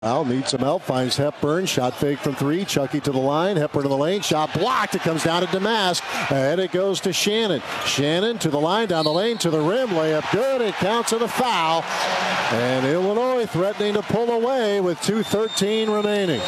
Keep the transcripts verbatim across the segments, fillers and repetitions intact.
Al needs some help, finds Hepburn, shot fake from three, Chucky to the line, Hepburn to the lane, shot blocked, it comes down to Damask, and it goes to Shannon. Shannon to the line, down the lane, to the rim, layup good, it counts as a foul, and Illinois threatening to pull away with two thirteen remaining.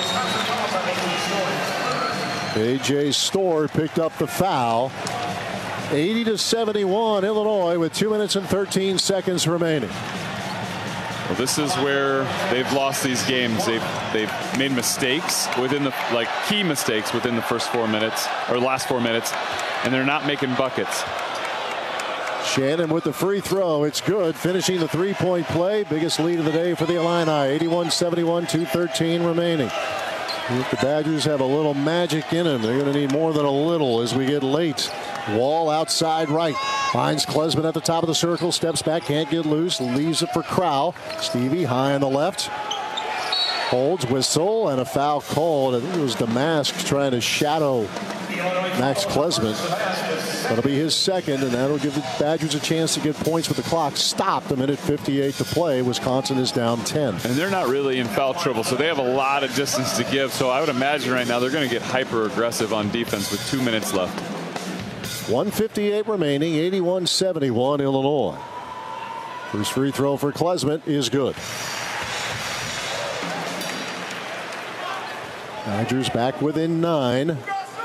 A J Storr picked up the foul. eighty to seventy-one, Illinois with two minutes and thirteen seconds remaining. Well, this is where they've lost these games. They've they've made mistakes within the like key mistakes within the first four minutes or last four minutes, and they're not making buckets. Shannon with the free throw. It's good. Finishing the three-point play. Biggest lead of the day for the Illini. eighty-one seventy-one, two thirteen remaining. If the Badgers have a little magic in them, they're going to need more than a little as we get late. Wall outside right. Finds Klesmit at the top of the circle. Steps back. Can't get loose. Leaves it for Crow. Stevie high on the left. Holds, whistle, and a foul called. I think it was Damask trying to shadow Max Klesmit. That'll be his second, and that'll give the Badgers a chance to get points with the clock stopped. A minute fifty-eight to play. Wisconsin is down ten. And they're not really in foul trouble, so they have a lot of distance to give. So I would imagine right now they're going to get hyper aggressive on defense with two minutes left. one fifty-eight remaining, eighty-one seventy-one Illinois. First free throw for Klesmit is good. Badgers back within nine.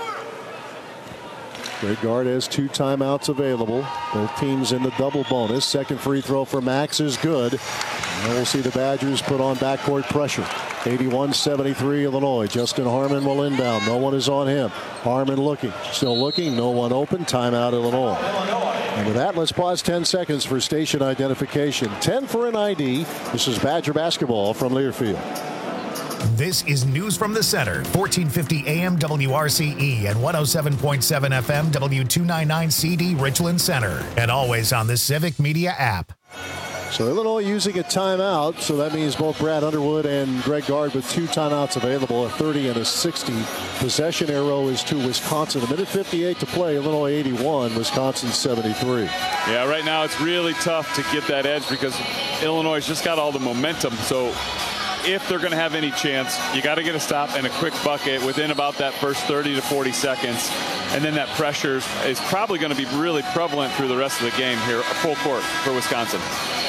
Greg Gard has two timeouts available. Both teams in the double bonus. Second free throw for Max is good. And we'll see the Badgers put on backcourt pressure. eighty-one seventy-three Illinois. Justin Harmon will inbound. No one is on him. Harmon looking. Still looking. No one open. Timeout Illinois. And with that, let's pause ten seconds for station identification. ten for an I D. This is Badger basketball from Learfield. This is News from the Center, fourteen fifty A M W R C E and one oh seven point seven F M W two ninety-nine C D Richland Center, and always on the Civic Media app. So Illinois using a timeout, so that means both Brad Underwood and Greg Gard with two timeouts available, a thirty and a sixty. Possession arrow is to Wisconsin. A minute fifty-eight to play, Illinois eighty-one, Wisconsin seventy-three. Yeah, right now it's really tough to get that edge because Illinois just got all the momentum. So if they're going to have any chance, you got to get a stop and a quick bucket within about that first thirty to forty seconds. And then that pressure is probably going to be really prevalent through the rest of the game here, full court for Wisconsin.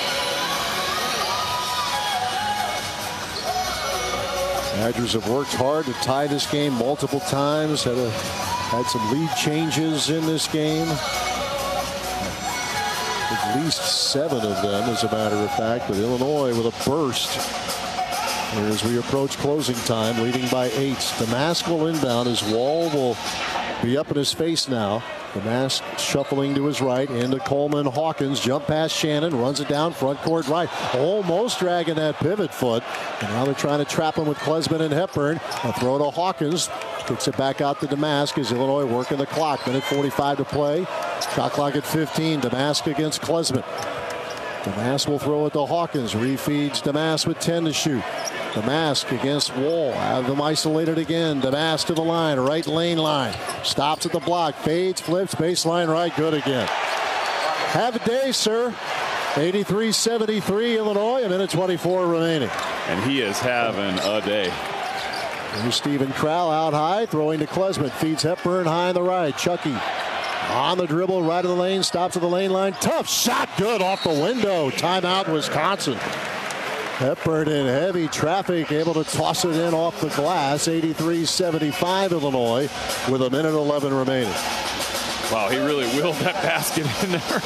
Badgers have worked hard to tie this game multiple times. Had, a, had some lead changes in this game. At least seven of them, as a matter of fact. But Illinois with a burst here as we approach closing time, leading by eight. Damask will inbound as Wall will be up in his face now. Damask shuffling to his right into Coleman. Hawkins jump past Shannon, runs it down front court right, almost dragging that pivot foot, and now they're trying to trap him with Klesmit and Hepburn. A throw to Hawkins, kicks it back out to Damask as Illinois working the clock. Minute forty-five to play, shot clock at fifteen. Damask against Klesmit. Damask will throw it to Hawkins, refeeds Damask with ten to shoot. Damask against Wall. Have them isolated again. Damask to the line. Right lane line. Stops at the block. Fades, flips. Baseline right. Good again. Have a day, sir. eighty-three seventy-three Illinois. A minute twenty-four remaining. And he is having a day. Here's Stephen Crow out high. Throwing to Klesmit. Feeds Hepburn high on the right. Chucky on the dribble. Right of the lane. Stops at the lane line. Tough shot. Good off the window. Timeout Wisconsin. Hepburn in heavy traffic, able to toss it in off the glass. eighty-three seventy-five Illinois with a minute eleven remaining. Wow, he really willed that basket in there.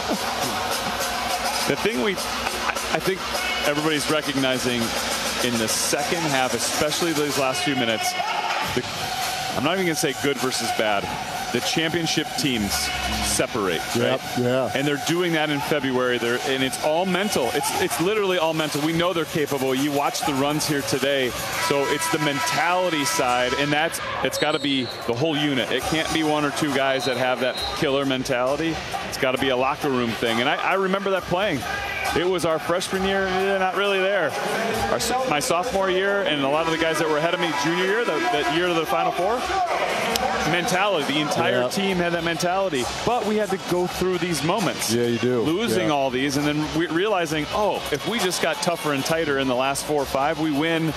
The thing we, I think everybody's recognizing in the second half, especially these last few minutes, the, I'm not even going to say good versus bad. The championship teams separate, right? Yep, yeah. And they're doing that in February. They're, and it's all mental. It's it's literally all mental. We know they're capable. You watch the runs here today. So it's the mentality side, and that's it's got to be the whole unit. It can't be one or two guys that have that killer mentality. It's got to be a locker room thing. And I, I remember that playing. It was our freshman year, not really there. Our, my sophomore year, and a lot of the guys that were ahead of me junior year, that, that year to the Final Four, mentality. The entire yeah. team had that mentality. But we had to go through these moments. Yeah, you do. Losing yeah. all these, and then we realizing, oh, if we just got tougher and tighter in the last four or five, we win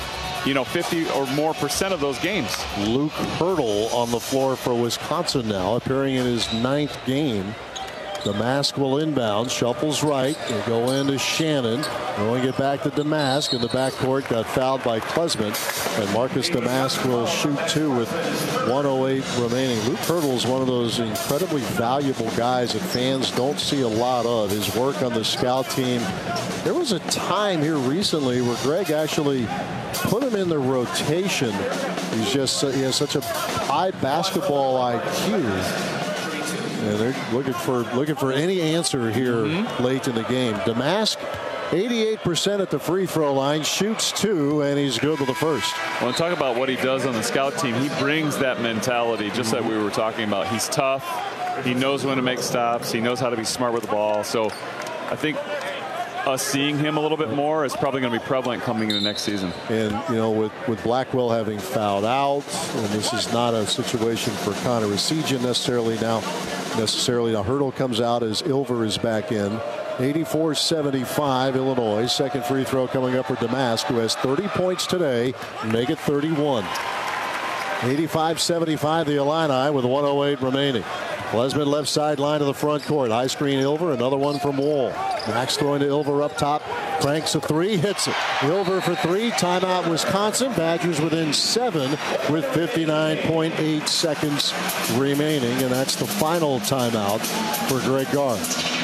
you know, fifty or more percent of those games. Luke Hurdle on the floor for Wisconsin now, appearing in his ninth game. Damask will inbound, shuffles right. They go into Shannon. Going it back to Damask in the backcourt. Got fouled by Klesman. And Marcus Damask will shoot two with one oh eight remaining. Luke Hurdle is one of those incredibly valuable guys that fans don't see a lot of. His work on the scout team. There was a time here recently where Greg actually put him in the rotation. He's just he has such a high basketball I Q. And they're looking for looking for any answer here mm-hmm. late in the game. Damask, eighty-eight percent at the free throw line, shoots two, and he's good with the first. Well, talk about what he does on the scout team. He brings that mentality, just mm-hmm. like we were talking about. He's tough. He knows when to make stops. He knows how to be smart with the ball. So I think us seeing him a little bit more is probably going to be prevalent coming into next season. And, you know, with, with Blackwell having fouled out, and this is not a situation for Connor Essegian necessarily now. Necessarily, now Hurdle comes out as Ilver is back in. eighty-four seventy-five Illinois. Second free throw coming up for Damask, who has thirty points today. Make it thirty-one. eighty-five seventy-five the Illini with one oh eight remaining. Klesman left sideline to the front court. High screen Ilver. Another one from Wall. Max throwing to Ilver up top. Cranks a three. Hits it. Ilver for three. Timeout Wisconsin. Badgers within seven with fifty-nine point eight seconds remaining. And that's the final timeout for Greg Gard.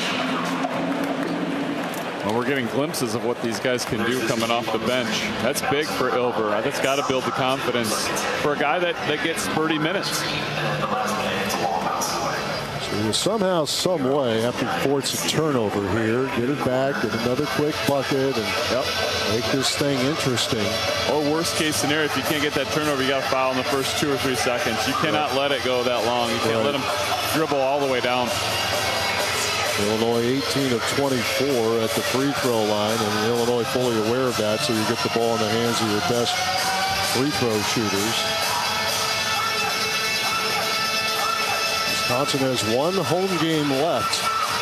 Well, we're getting glimpses of what these guys can do coming off the bench. That's big for Ilver. That's got to build the confidence for a guy that, that gets thirty minutes. You somehow, some way, have to force a turnover here, get it back, get another quick bucket, and yep, make this thing interesting. Or worst case scenario, if you can't get that turnover, you got to foul in the first two or three seconds. You cannot right. let it go that long. You can't right. let them dribble all the way down. Illinois eighteen of twenty-four at the free throw line, and Illinois fully aware of that, so you get the ball in the hands of your best free throw shooters. Wisconsin has one home game left,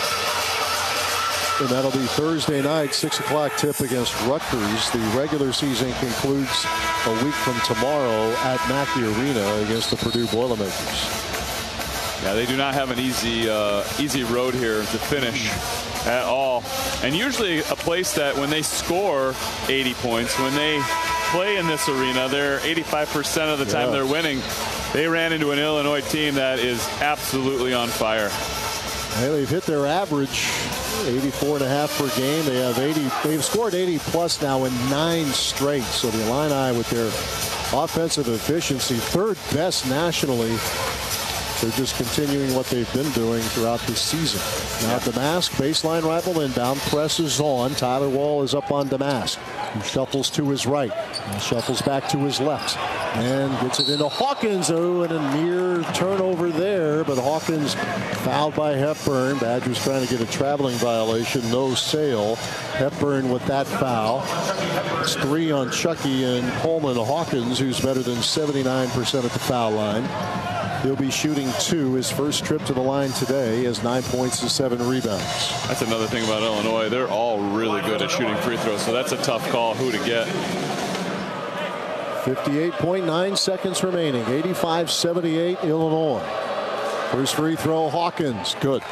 and that'll be Thursday night, six o'clock tip against Rutgers. The regular season concludes a week from tomorrow at Mackey Arena against the Purdue Boilermakers. Yeah, they do not have an easy, uh, easy road here to finish at all. And usually a place that when they score eighty points, when they play in this arena, they're eighty-five percent of the time yeah. they're winning. They ran into an Illinois team that is absolutely on fire. Well, they've hit their average, eighty-four and a half per game. They have eighty. They've scored eighty plus now in nine straight. So the Illini, with their offensive efficiency, third best nationally. They're just continuing what they've been doing throughout the season. Now yeah. Damask, baseline rival inbound, presses on. Tyler Wall is up on Damask, who shuffles to his right and shuffles back to his left and gets it into Hawkins. Oh, and a near turnover there, but Hawkins fouled by Hepburn. Badgers trying to get a traveling violation, no sale. Hepburn with that foul. It's three on Chucky and Coleman. Hawkins, who's better than seventy-nine percent at the foul line. He'll be shooting two. His first trip to the line today has nine points and seven rebounds. That's another thing about Illinois. They're all really good at shooting free throws, so that's a tough call who to get. fifty-eight point nine seconds remaining. eighty-five seventy-eight Illinois. First free throw, Hawkins. Good.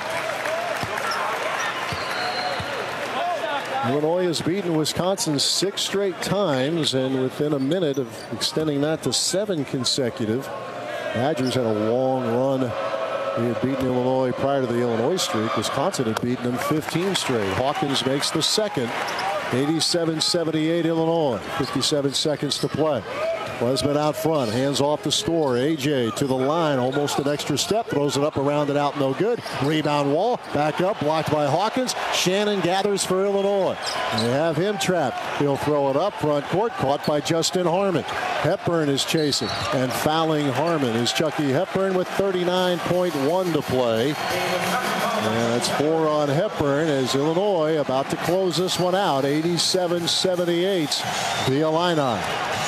Illinois has beaten Wisconsin six straight times, and within a minute of extending that to seven consecutive. Badgers had a long run. They had beaten Illinois prior to the Illinois streak. Wisconsin had beaten them fifteen straight. Hawkins makes the second. eighty-seven seventy-eight Illinois. fifty-seven seconds to play. Klesman out front, hands off the store. A J to the line, almost an extra step, throws it up around and out, no good. Rebound Wall, back up, blocked by Hawkins. Shannon gathers for Illinois. They have him trapped. He'll throw it up front court, caught by Justin Harmon. Hepburn is chasing, and fouling Harmon is Chucky Hepburn with thirty-nine point one to play. And it's four on Hepburn as Illinois about to close this one out. eighty-seven seventy-eight the Illini.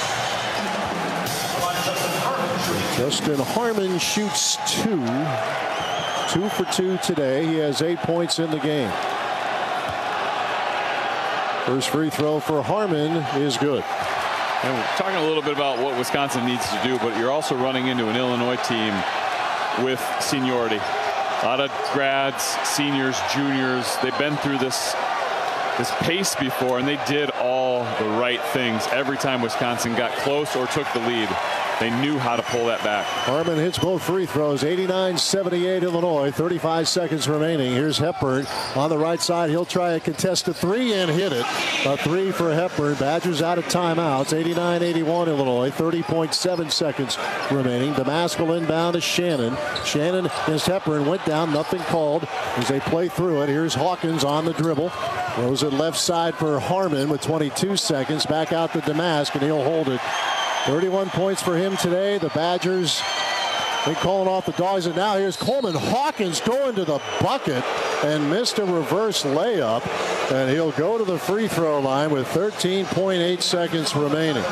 Justin Harmon shoots two. Two for two today. He has eight points in the game. First free throw for Harmon is good. And we're talking a little bit about what Wisconsin needs to do, but you're also running into an Illinois team with seniority. A lot of grads, seniors, juniors. They've been through this this pace before, and they did all the right things every time Wisconsin got close or took the lead. They knew how to pull that back. Harmon hits both free throws. eighty-nine seventy-eight Illinois. thirty-five seconds remaining. Here's Hepburn on the right side. He'll try a contested three and hit it. A three for Hepburn. Badgers out of timeouts. eighty-nine eighty-one Illinois. thirty point seven seconds remaining. Damaskell inbound to Shannon. Shannon against Hepburn. Went down. Nothing called as they play through it. Here's Hawkins on the dribble. Throws it left side for Harmon with twenty-two seconds. Back out to Damask, and he'll hold it. thirty-one points for him today. The Badgers, they calling off the dogs. And now here's Coleman Hawkins going to the bucket and missed a reverse layup. And he'll go to the free throw line with thirteen point eight seconds remaining.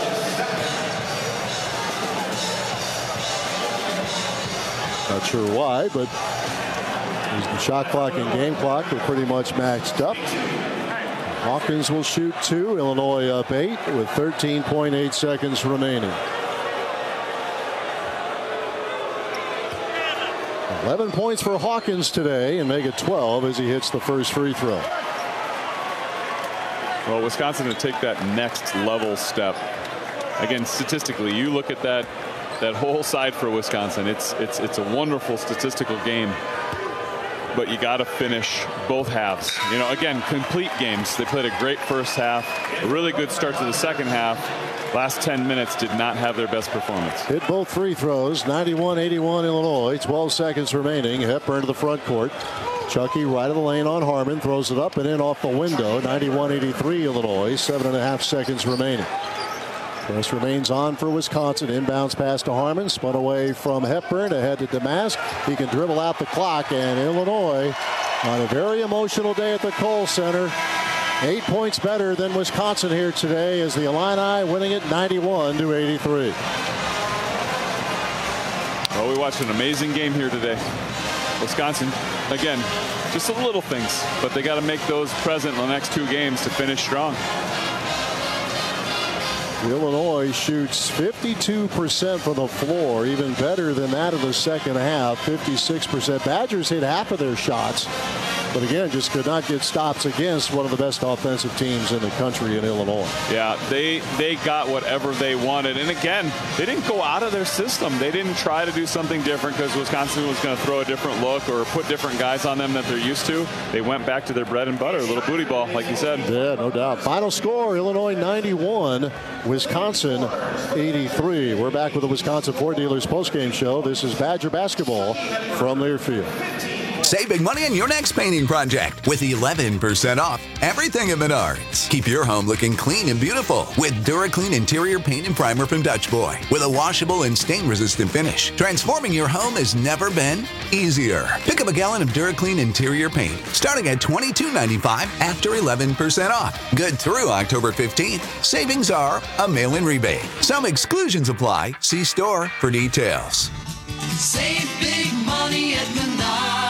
Not sure why, but the shot clock and game clock are pretty much maxed up. Hawkins will shoot two. Illinois up eight with thirteen point eight seconds remaining. eleven points for Hawkins today and make it twelve as he hits the first free throw. Well, Wisconsin to take that next level step. Again, statistically, you look at that that whole side for Wisconsin. It's it's it's a wonderful statistical game. But you got to finish both halves. You know, again, complete games. They played a great first half, a really good start to the second half. Last ten minutes did not have their best performance. Hit both free throws. ninety-one eighty-one Illinois. twelve seconds remaining. Hepburn to the front court. Chucky right of the lane on Harmon. Throws it up and in off the window. ninety-one eighty-three Illinois. Seven and a half seconds remaining. Press remains on for Wisconsin. Inbounds pass to Harmon. Spun away from Hepburn. Ahead to Damask. He can dribble out the clock. And Illinois on a very emotional day at the Kohl Center. Eight points better than Wisconsin here today as the Illini winning it ninety-one to eighty-three. Well, we watched an amazing game here today. Wisconsin, again, just the little things, but they got to make those present in the next two games to finish strong. Illinois shoots fifty-two percent from the floor, even better than that of the second half, fifty-six percent. Badgers hit half of their shots, but again, just could not get stops against one of the best offensive teams in the country in Illinois. Yeah, they they got whatever they wanted. And again, they didn't go out of their system. They didn't try to do something different because Wisconsin was going to throw a different look or put different guys on them that they're used to. They went back to their bread and butter, a little booty ball, like you said. Yeah, no doubt. Final score, Illinois ninety-one, Wisconsin eighty-three. We're back with the Wisconsin Ford Dealers postgame show. This is Badger basketball from Learfield. Save big money on your next painting project with eleven percent off everything at Menards. Keep your home looking clean and beautiful with DuraClean Interior Paint and Primer from Dutch Boy with a washable and stain-resistant finish. Transforming your home has never been easier. Pick up a gallon of DuraClean Interior Paint starting at twenty-two ninety-five after eleven percent off. Good through October fifteenth. Savings are a mail-in rebate. Some exclusions apply. See store for details. Save big money at Menards.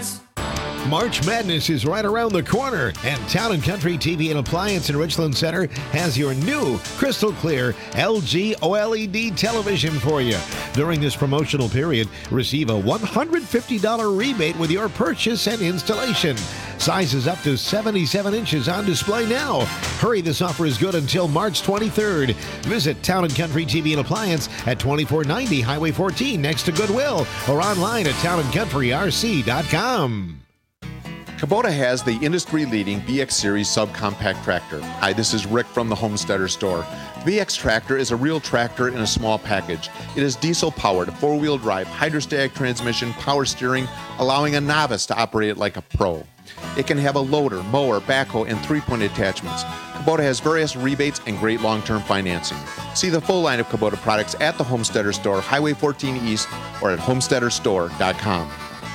March Madness is right around the corner, and Town and Country T V and Appliance in Richland Center has your new crystal clear L G O L E D television for you. During this promotional period, receive a one hundred fifty dollars rebate with your purchase and installation. Sizes up to seventy-seven inches on display now. Hurry, this offer is good until March twenty-third. Visit Town and Country T V and Appliance at twenty-four ninety Highway fourteen next to Goodwill or online at town and country r c dot com. Kubota has the industry-leading B X Series subcompact tractor. Hi, this is Rick from the Homesteader Store. The B X tractor is a real tractor in a small package. It is diesel-powered, four-wheel drive, hydrostatic transmission, power steering, allowing a novice to operate it like a pro. It can have a loader, mower, backhoe, and three-point attachments. Kubota has various rebates and great long-term financing. See the full line of Kubota products at the Homesteader Store, Highway fourteen East, or at homesteader store dot com.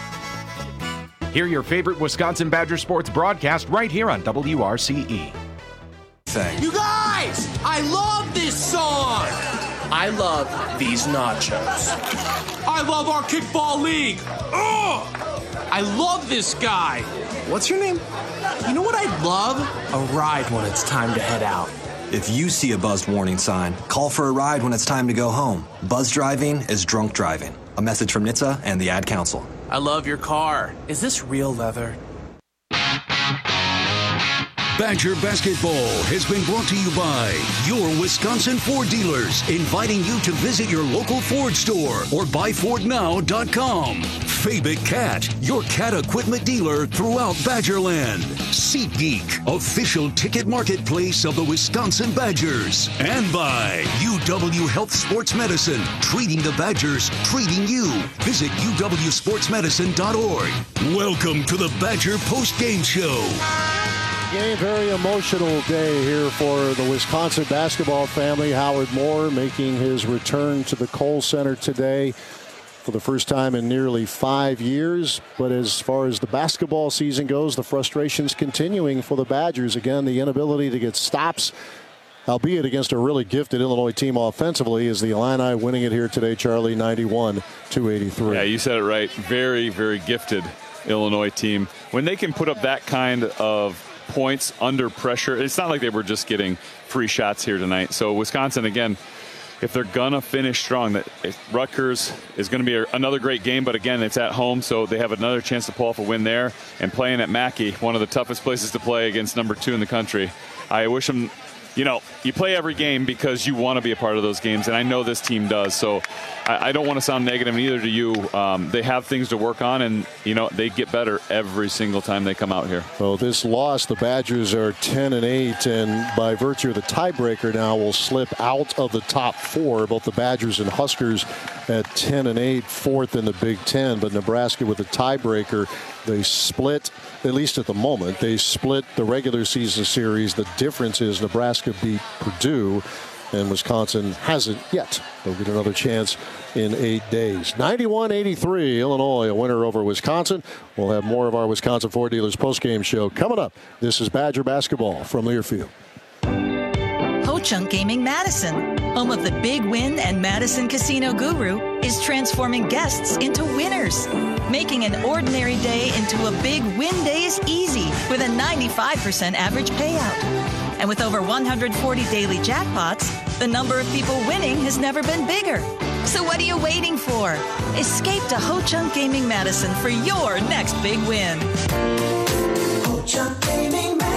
Hear your favorite Wisconsin Badger sports broadcast right here on W R C E. You guys, I love this song. I love these nachos. I love our kickball league. Ugh! I love this guy. What's your name? You know what I'd love? A ride when it's time to head out. If you see a buzzed warning sign, call for a ride when it's time to go home. Buzz driving is drunk driving. A message from N H T S A and the Ad Council. I love your car. Is this real leather? Badger Basketball has been brought to you by your Wisconsin Ford dealers, inviting you to visit your local Ford store or buy ford now dot com. Fabic Cat, your cat equipment dealer throughout Badgerland. SeatGeek, official ticket marketplace of the Wisconsin Badgers. And by U W Health Sports Medicine, treating the Badgers, treating you. Visit U W sports medicine dot org. Welcome to the Badger Post Game Show. Game, very emotional day here for the Wisconsin basketball family. Howard Moore making his return to the Kohl Center today for the first time in nearly five years. But as far as the basketball season goes, the frustration's continuing for the Badgers. Again, the inability to get stops, albeit against a really gifted Illinois team offensively, is the Illini winning it here today, Charlie, ninety-one to eighty-three. Yeah, you said it right. Very, very gifted Illinois team. When they can put up that kind of points under pressure, it's not like they were just getting free shots here tonight. So Wisconsin, again, if they're gonna finish strong, that Rutgers is going to be a, another great game, but again, it's at home, so they have another chance to pull off a win there. And playing at Mackey, one of the toughest places to play against number two in the country. I wish them, you know, you play every game because you want to be a part of those games, and I know this team does. So I, I don't want to sound negative, neither do you. Um, they have things to work on, and, you know, they get better every single time they come out here. Well, this loss, the Badgers are ten and eight, and by virtue of the tiebreaker now will slip out of the top four. Both the Badgers and Huskers at ten and eight, fourth in the Big Ten. But Nebraska with the tiebreaker, they split, at least at the moment, they split the regular season series. The difference is Nebraska beat Purdue, and Wisconsin hasn't yet. They'll get another chance in eight days. ninety-one eighty-three, Illinois, a winner over Wisconsin. We'll have more of our Wisconsin Ford Dealers postgame show coming up. This is Badger Basketball from Learfield. Ho-Chunk Gaming Madison, home of the Big Win and Madison Casino Guru, is transforming guests into winners. Making an ordinary day into a big win day is easy with a ninety-five percent average payout. And with over one hundred forty daily jackpots, the number of people winning has never been bigger. So what are you waiting for? Escape to Ho-Chunk Gaming Madison for your next big win. Ho-Chunk Gaming Madison.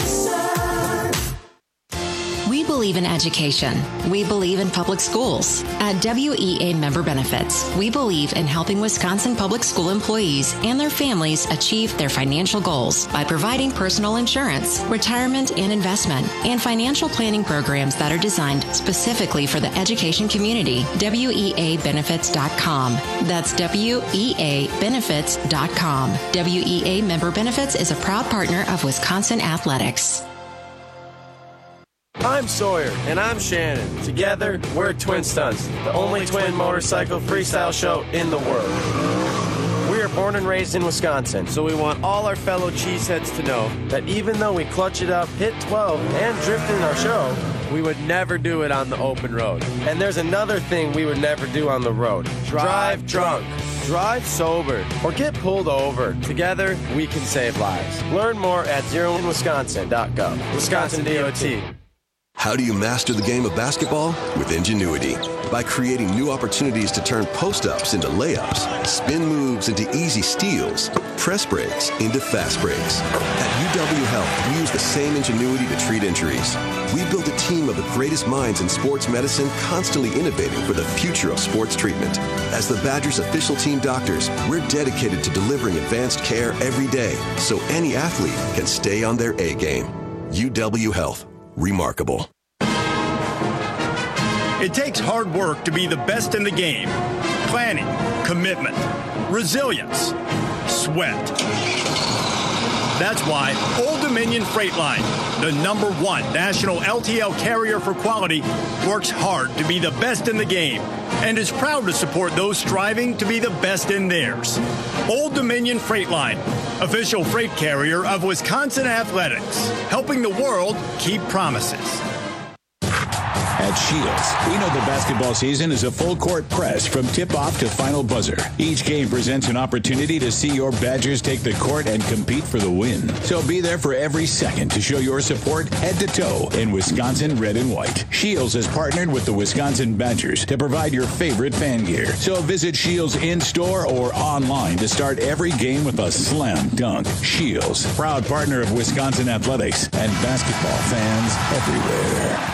We believe in education. We believe in public schools. At W E A Member Benefits, we believe in helping Wisconsin public school employees and their families achieve their financial goals by providing personal insurance, retirement and investment, and financial planning programs that are designed specifically for the education community. W E A benefits dot com. That's W E A benefits dot com. W E A Member Benefits is a proud partner of Wisconsin Athletics. I'm Sawyer. And I'm Shannon. Together, we're Twin Stunts, the only twin motorcycle freestyle show in the world. We are born and raised in Wisconsin, so we want all our fellow cheeseheads to know that even though we clutch it up, hit twelve, and drift in our show, we would never do it on the open road. And there's another thing we would never do on the road. Drive drunk. Drive sober or get pulled over. Together, we can save lives. Learn more at zero in wisconsin dot gov. Wisconsin D O T. How do you master the game of basketball? With Ingenuity. By creating new opportunities to turn post-ups into layups, spin moves into easy steals, press breaks into fast breaks. At U W Health, we use the same ingenuity to treat injuries. We built a team of the greatest minds in sports medicine, constantly innovating for the future of sports treatment. As the Badgers' official team doctors, we're dedicated to delivering advanced care every day so any athlete can stay on their A game. U W Health. Remarkable. It takes hard work to be the best in the game. Planning, commitment, resilience, sweat. That's why Old Dominion Freight Line, the number one national L T L carrier for quality, works hard to be the best in the game and is proud to support those striving to be the best in theirs. Old Dominion Freight Line, official freight carrier of Wisconsin Athletics, helping the world keep promises. at Shields. We know the basketball season is a full court press from tip-off to final buzzer. Each game presents an opportunity to see your Badgers take the court and compete for the win. So be there for every second to show your support head to toe in Wisconsin red and white. Shields has partnered with the Wisconsin Badgers to provide your favorite fan gear. So visit Shields in-store or online to start every game with a slam dunk. Shields, proud partner of Wisconsin athletics and basketball fans everywhere.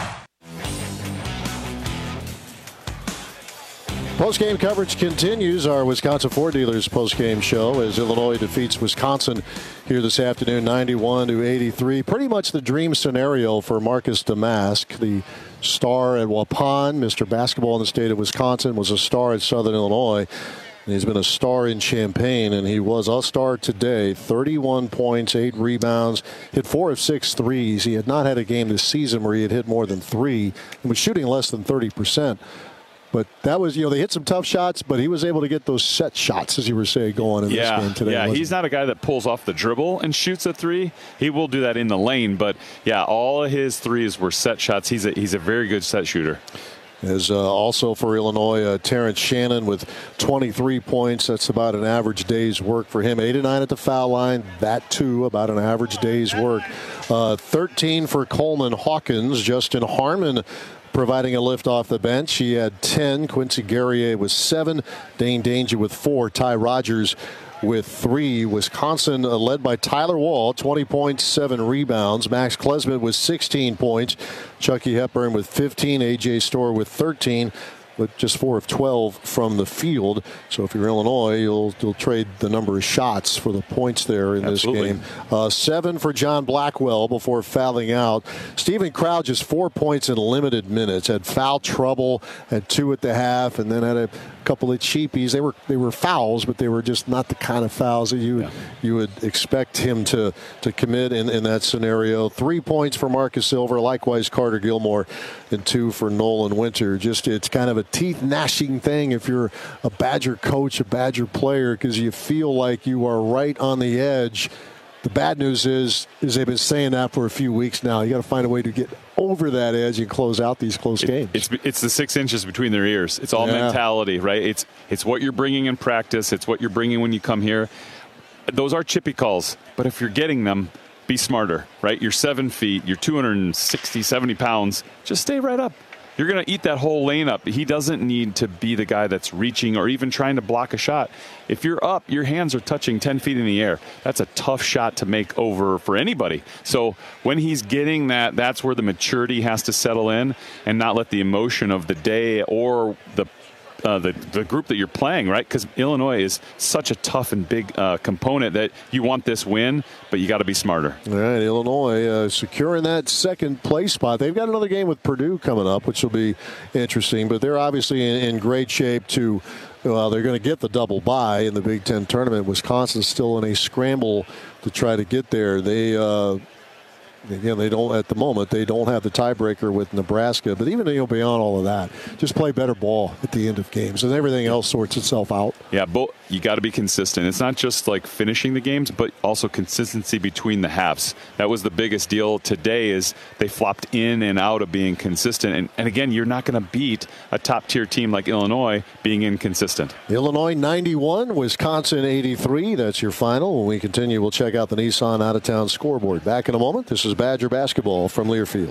Post-game coverage continues. Our Wisconsin Ford Dealers post-game show as Illinois defeats Wisconsin here this afternoon, ninety-one to eighty-three. Pretty much the dream scenario for Marcus Domask, the star at Waupun, Mister Basketball in the state of Wisconsin, was a star at Southern Illinois. And he's been a star in Champaign, and he was a star today. thirty-one points, eight rebounds, hit four of six threes. He had not had a game this season where he had hit more than three and was shooting less than thirty percent. But that was, you know, they hit some tough shots, but he was able to get those set shots, as you were saying, going in yeah, this game today. Yeah, he's not a guy that pulls off the dribble and shoots a three. He will do that in the lane, but, yeah, all of his threes were set shots. He's a, he's a very good set shooter. As uh, also for Illinois, uh, Terrence Shannon with twenty-three points. That's about an average day's work for him. eight and nine at the foul line. That, too, about an average day's work. Uh, thirteen for Coleman Hawkins. Justin Harmon providing a lift off the bench. He had ten. Quincy Guerrier with seven. Dane Danger with four. Ty Rogers with three. Wisconsin uh, led by Tyler Wall, twenty points, seven rebounds. Max Klesmit with sixteen points. Chucky Hepburn with fifteen. A J Storr with thirteen. But just four of twelve from the field. So if you're Illinois, you'll, you'll trade the number of shots for the points there in Absolutely. this game. Uh, seven for John Blackwell before fouling out. Stephen Crouch just four points in limited minutes. Had foul trouble, had two at the half, and then had a couple of cheapies. They were they were fouls, but they were just not the kind of fouls that you, yeah. you would expect him to, to commit in, in that scenario. Three points for Marcus Silver. Likewise, Carter Gilmore, and two for Nolan Winter. Just it's kind of a teeth gnashing thing if you're a Badger coach, a Badger player, because you feel like you are right on the edge. The bad news is, is they've been saying that for a few weeks now. You got to find a way to get over that edge and close out these close it, games. It's it's the six inches between their ears. It's all yeah. mentality, right? It's it's what you're bringing in practice. It's what you're bringing when you come here. Those are chippy calls, but if you're getting them, be smarter, right? You're seven feet. You're two hundred sixty, seventy pounds. Just stay right up. You're going to eat that whole lane up. He doesn't need to be the guy that's reaching or even trying to block a shot. If you're up, your hands are touching ten feet in the air. That's a tough shot to make over for anybody. So when he's getting that, that's where the maturity has to settle in and not let the emotion of the day or the Uh, the, the group that you're playing, right? Because Illinois is such a tough and big uh, component that you want this win, but you got to be smarter. All right, Illinois uh, securing that second place spot. They've got another game with Purdue coming up, which will be interesting, but they're obviously in, in great shape to, well, they're going to get the double bye in the Big Ten tournament. Wisconsin's still in a scramble to try to get there. They, uh, Again, they don't at the moment. They don't have the tiebreaker with Nebraska, but even you know, beyond all of that, just play better ball at the end of games, and everything else sorts itself out. Yeah, but you got to be consistent. It's not just like finishing the games, but also consistency between the halves. That was the biggest deal today. Is they flopped in and out of being consistent, and, and again, you're not going to beat a top tier team like Illinois being inconsistent. Illinois ninety-one, Wisconsin eighty-three. That's your final. When we continue, we'll check out the Nissan Out of Town scoreboard. Back in a moment. This is Badger basketball from Learfield.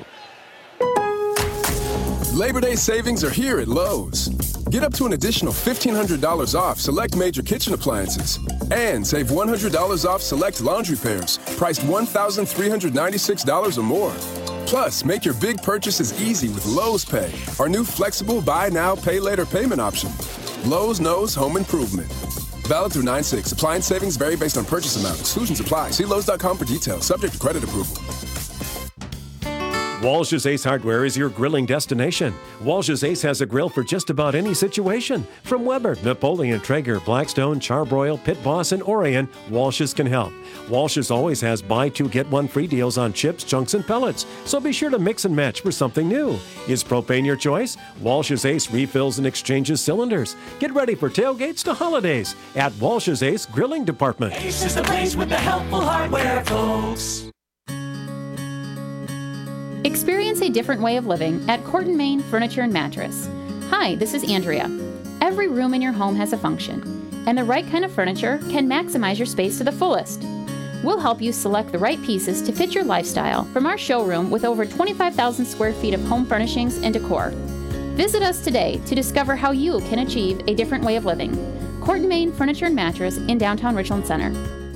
Labor Day savings are here at Lowe's. Get up to an additional fifteen hundred dollars off select major kitchen appliances. And save one hundred dollars off select laundry pairs, priced one thousand three hundred ninety-six dollars or more. Plus, make your big purchases easy with Lowe's Pay, our new flexible buy now, pay later payment option. Lowe's knows home improvement. Valid through nine six. Appliance savings vary based on purchase amount. Exclusions apply. See Lowe's dot com for details. Subject to credit approval. Walsh's Ace Hardware is your grilling destination. Walsh's Ace has a grill for just about any situation. From Weber, Napoleon, Traeger, Blackstone, Charbroil, Pit Boss, and Orion, Walsh's can help. Walsh's always has buy two, get one free deals on chips, chunks, and pellets, so be sure to mix and match for something new. Is propane your choice? Walsh's Ace refills and exchanges cylinders. Get ready for tailgates to holidays at Walsh's Ace Grilling Department. Ace is the place with the helpful hardware, folks. Experience a different way of living at Court and Main Furniture and Mattress. Hi, this is Andrea. Every room in your home has a function, and the right kind of furniture can maximize your space to the fullest. We'll help you select the right pieces to fit your lifestyle from our showroom with over twenty-five thousand square feet of home furnishings and decor. Visit us today to discover how you can achieve a different way of living. Court and Main Furniture and Mattress in downtown Richland Center.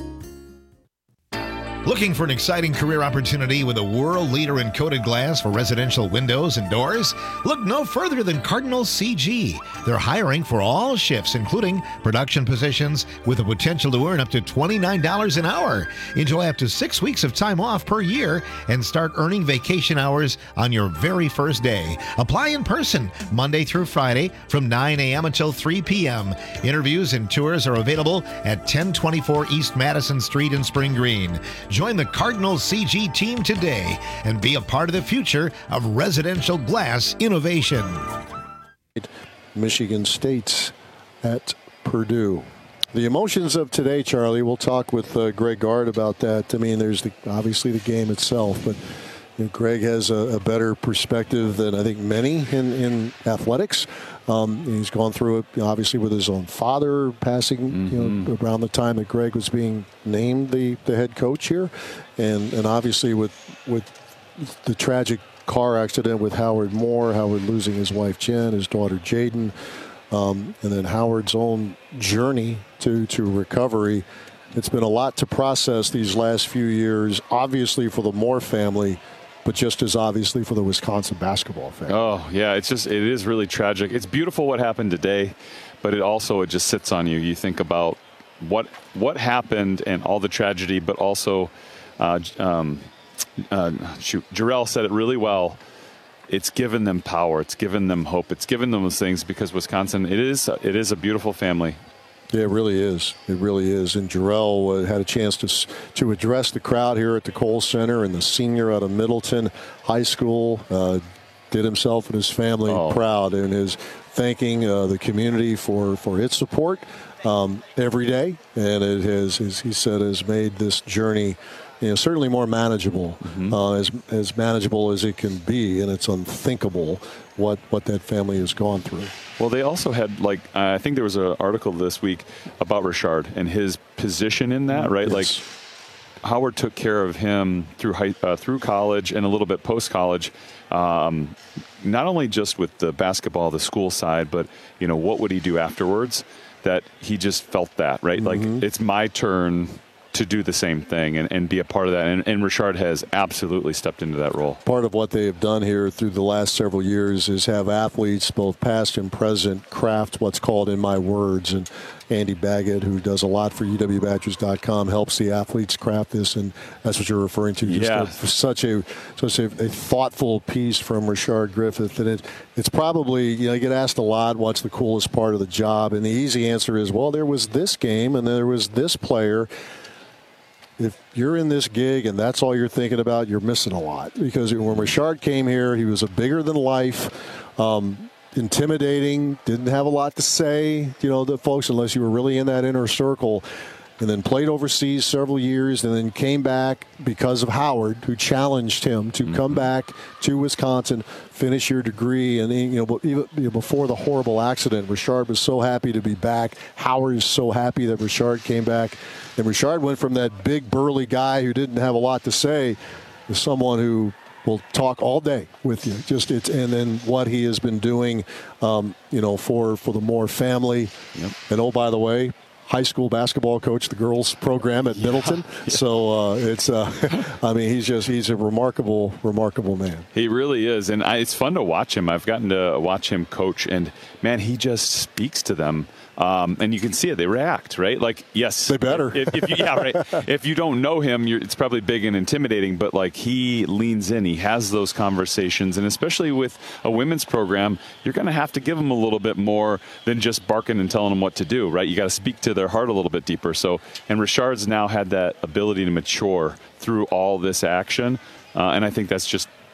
Looking for an exciting career opportunity with a world leader in coated glass for residential windows and doors? Look no further than Cardinal C G. They're hiring for all shifts, including production positions, with the potential to earn up to twenty-nine dollars an hour. Enjoy up to six weeks of time off per year and start earning vacation hours on your very first day. Apply in person Monday through Friday from nine a.m. until three p.m. Interviews and tours are available at ten twenty-four East Madison Street in Spring Green. Join the Cardinal C G team today and be a part of the future of residential glass innovation. Michigan State at Purdue. The emotions of today, Charlie, we'll talk with uh, Greg Gard about that. I mean, there's the, obviously the game itself, but you know, Greg has a, a better perspective than I think many in, in athletics. Um, he's gone through it, obviously, with his own father passing, mm-hmm. you know, around the time that Greg was being named the, the head coach here, and and obviously with with the tragic car accident with Howard Moore, Howard losing his wife Jen, his daughter Jaden, um, and then Howard's own journey to to recovery. It's been a lot to process these last few years, obviously for the Moore family, but just as obviously for the Wisconsin basketball family. Oh, yeah, it's just, it is really tragic. It's beautiful what happened today, but it also, it just sits on you. You think about what what happened and all the tragedy, but also, uh, um, uh, shoot, Jarrell said it really well. It's given them power. It's given them hope. It's given them those things because Wisconsin, it is, it is a beautiful family. Yeah, it really is. It really is. And Jarrell uh, had a chance to to address the crowd here at the Kohl Center, and the senior out of Middleton High School uh, did himself and his family oh. proud, and is thanking uh, the community for, for its support um, every day. And it has, as he said, has made this journey, you know, certainly more manageable, mm-hmm. uh, as as manageable as it can be, and it's unthinkable what what that family has gone through. Well, they also had, like, uh, I think there was an article this week about Richard and his position in that, right? Yes. Like, Howard took care of him through high, uh, through college and a little bit post college. Um, not only just with the basketball, the school side, but you know, what would he do afterwards? That he just felt that, right? Mm-hmm. Like, it's my turn to do the same thing and, and be a part of that. And, and Richard has absolutely stepped into that role. Part of what they have done here through the last several years is have athletes, both past and present, craft what's called In My Words. And Andy Baggett, who does a lot for U W Badgers dot com, helps the athletes craft this, and that's what you're referring to. Just yeah. a, such a such a, a thoughtful piece from Richard Griffith, and it it's probably, you know, you get asked a lot, what's the coolest part of the job, and the easy answer is, well, there was this game and there was this player. If you're in this gig and that's all you're thinking about, you're missing a lot. Because when Richard came here, he was a bigger than life. Um, intimidating, didn't have a lot to say, you know, the folks, unless you were really in that inner circle, and then played overseas several years, and then came back because of Howard, who challenged him to mm-hmm. come back to Wisconsin, finish your degree. And, you know, even you know, before the horrible accident, Richard was so happy to be back. Howard is so happy that Richard came back. And Richard went from that big, burly guy who didn't have a lot to say to someone who will talk all day with you. Just it's and then what he has been doing, um, you know, for for the Moore family. Yep. And oh, by the way, high school basketball coach, the girls program at Middleton. Yeah, yeah. So uh, it's, uh, I mean, he's just he's a remarkable, remarkable man. He really is, and I, it's fun to watch him. I've gotten to watch him coach, and man, he just speaks to them. Um, and you can see it; they react, right? Like, yes, they better. If, if you, yeah, right. If you don't know him, you're, it's probably big and intimidating. But like, he leans in, he has those conversations, and especially with a women's program, you're going to have to give them a little bit more than just barking and telling them what to do, right? You got to speak to their heart a little bit deeper. So, and Richard's now had that ability to mature through all this action, uh, and I think that's just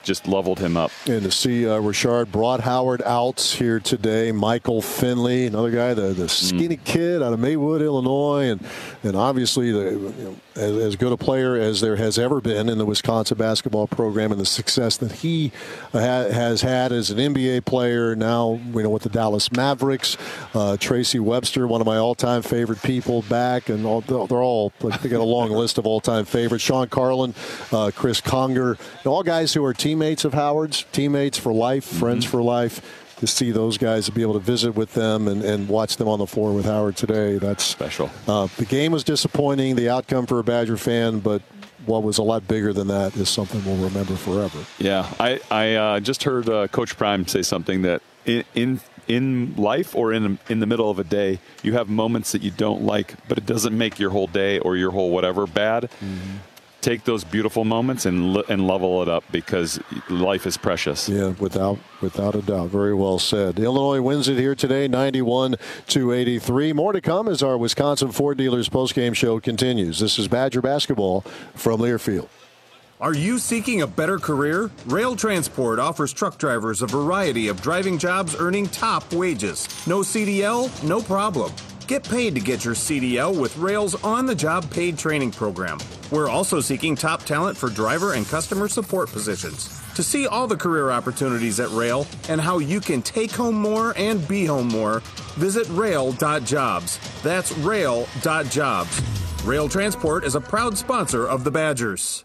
just leveled him up. And to see uh, Richard Broadhoward out here today, Michael Finley, another guy, the, the skinny mm. kid out of Maywood, Illinois, and and obviously the, you know, as, as good a player as there has ever been in the Wisconsin basketball program, and the success that he uh, ha- has had as an N B A player. Now, you know, with the Dallas Mavericks, uh, Tracy Webster, one of my all-time favorite people, back, and all, they're all like, they got a long list of all-time favorites. Sean Carlin, uh, Chris Conger, all guys who are teammates of Howard's, teammates for life, mm-hmm. friends for life. To see those guys, to be able to visit with them and, and watch them on the floor with Howard today, that's special. Uh, the game was disappointing, the outcome for a Badger fan, but what was a lot bigger than that is something we'll remember forever. Yeah, I, I uh, just heard uh, Coach Prime say something that in, in in life or in in the middle of a day, you have moments that you don't like, but it doesn't make your whole day or your whole whatever bad. Mm-hmm. Take those beautiful moments and and level it up, because life is precious. Yeah, without without a doubt. Very well said. Illinois wins it here today, ninety-one to eighty-three. More to come as our Wisconsin Ford Dealers postgame show continues. This is Badger basketball from Learfield. Are you seeking a better career? Rail Transport offers truck drivers a variety of driving jobs earning top wages. No C D L? No problem. Get paid to get your C D L with Rail's on-the-job paid training program. We're also seeking top talent for driver and customer support positions. To see all the career opportunities at Rail and how you can take home more and be home more, visit rail dot jobs. That's rail dot jobs. Rail Transport is a proud sponsor of the Badgers.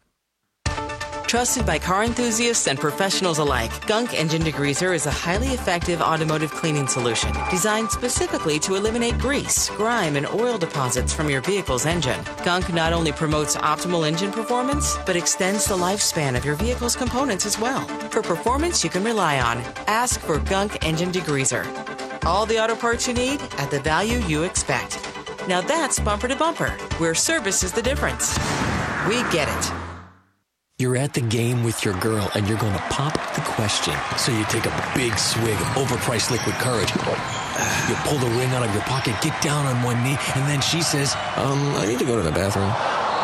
Trusted by car enthusiasts and professionals alike, Gunk Engine Degreaser is a highly effective automotive cleaning solution designed specifically to eliminate grease, grime, and oil deposits from your vehicle's engine. Gunk not only promotes optimal engine performance, but extends the lifespan of your vehicle's components as well. For performance you can rely on, ask for Gunk Engine Degreaser. All the auto parts you need at the value you expect. Now that's bumper to bumper, where service is the difference. We get it. You're at the game with your girl and you're going to pop the question. So you take a big swig of overpriced liquid courage. You pull the ring out of your pocket, get down on one knee, and then she says, um, I need to go to the bathroom.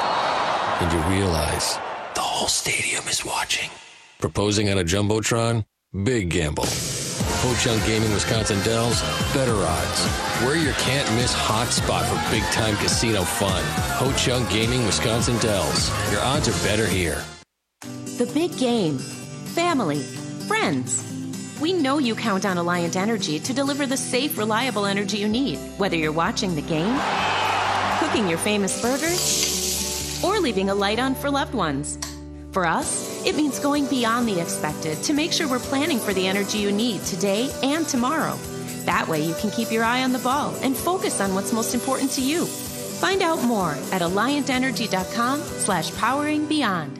And you realize the whole stadium is watching. Proposing on a Jumbotron? Big gamble. Ho-Chunk Gaming Wisconsin Dells, better odds. We're your can't-miss hotspot for big-time casino fun. Ho-Chunk Gaming Wisconsin Dells. Your odds are better here. The big game. Family. Friends. We know you count on Alliant Energy to deliver the safe, reliable energy you need, whether you're watching the game, cooking your famous burgers, or leaving a light on for loved ones. For us, it means going beyond the expected to make sure we're planning for the energy you need today and tomorrow. That way you can keep your eye on the ball and focus on what's most important to you. Find out more at alliant energy dot com slash powering beyond.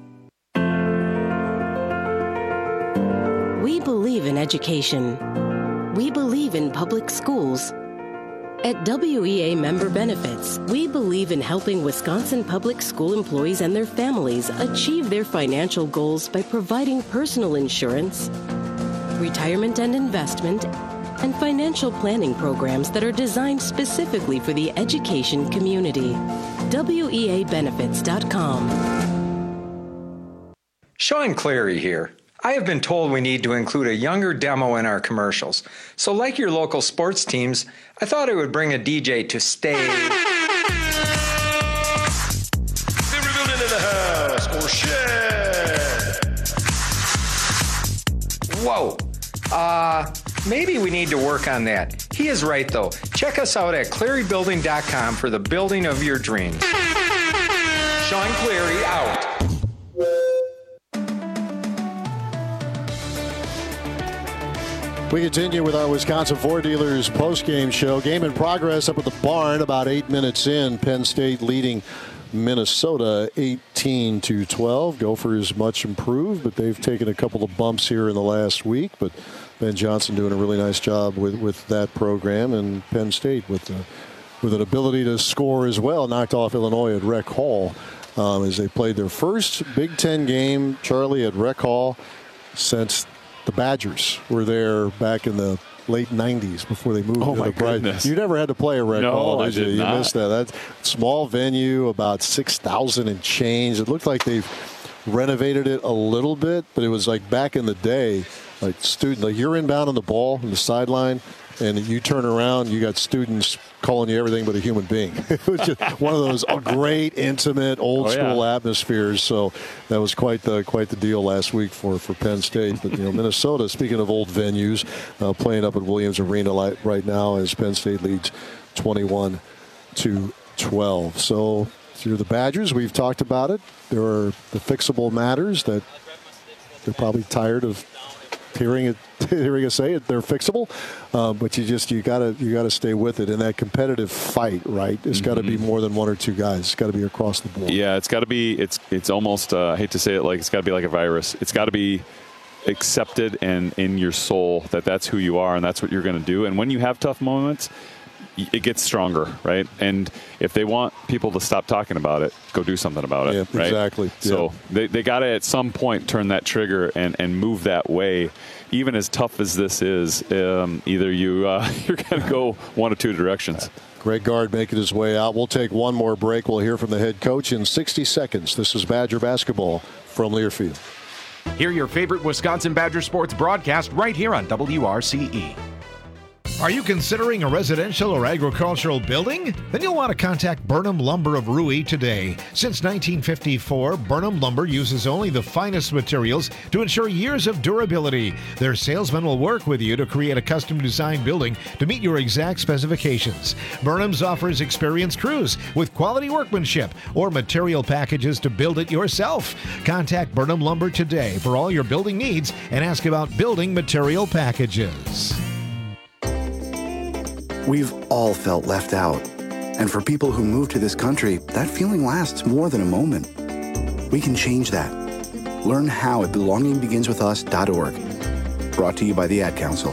We believe in education. We believe in public schools. At W E A Member Benefits, we believe in helping Wisconsin public school employees and their families achieve their financial goals by providing personal insurance, retirement and investment, and financial planning programs that are designed specifically for the education community. W E A benefits dot com. Sean Cleary here. I have been told we need to include a younger demo in our commercials. So like your local sports teams, I thought I would bring a D J to stay. Everyone in the house or shed. Whoa. Uh, maybe we need to work on that. He is right, though. Check us out at cleary building dot com for the building of your dreams. Sean Cleary out. We continue with our Wisconsin Ford Dealers postgame show. Game in progress up at the barn about eight minutes in. Penn State leading Minnesota eighteen to twelve. Gophers much improved, but they've taken a couple of bumps here in the last week. But Ben Johnson doing a really nice job with, with that program, and Penn State with the, with an ability to score as well. Knocked off Illinois at Rec Hall um, as they played their first Big Ten game, Charlie, at Rec Hall since the Badgers were there back in the late nineties before they moved oh to my the Bright. goodness. You never had to play a Rec no, Hall, I did did you? Not. You missed that. That's small venue, about six thousand and change. It looked like they've renovated it a little bit, but it was like back in the day, like student, like you're inbound on the ball on the sideline, and you turn around, you got students calling you everything but a human being. It was just one of those great, intimate, old oh, school yeah. atmospheres. So that was quite the quite the deal last week for, for Penn State. But you know, Minnesota, speaking of old venues, uh, playing up at Williams Arena right now as Penn State leads twenty-one to twelve. So through the Badgers, we've talked about it. There are the fixable matters that they're probably tired of hearing it, hearing us say it. They're fixable, uh, but you just you gotta you gotta stay with it. And that competitive fight, right? It's mm-hmm. got to be more than one or two guys. It's got to be across the board. Yeah, it's got to be. It's it's almost. Uh, I hate to say it, like it's got to be like a virus. It's got to be accepted and in your soul that that's who you are and that's what you're going to do. And when you have tough moments, it gets stronger, right? And if they want people to stop talking about it, go do something about it, yeah, right? Exactly. So yeah. they, they got to at some point turn that trigger and, and move that way. Even as tough as this is, um, either you, uh, you're going to go one of two directions. Greg Gard making his way out. We'll take one more break. We'll hear from the head coach in sixty seconds. This is Badger basketball from Learfield. Hear your favorite Wisconsin Badger sports broadcast right here on W R C E. Are you considering a residential or agricultural building? Then you'll want to contact Burnham Lumber of Rui today. Since nineteen fifty-four, Burnham Lumber uses only the finest materials to ensure years of durability. Their salesmen will work with you to create a custom-designed building to meet your exact specifications. Burnham's offers experienced crews with quality workmanship or material packages to build it yourself. Contact Burnham Lumber today for all your building needs and ask about building material packages. We've all felt left out. And for people who move to this country, that feeling lasts more than a moment. We can change that. Learn how at belonging begins with us dot org. Brought to you by the Ad Council.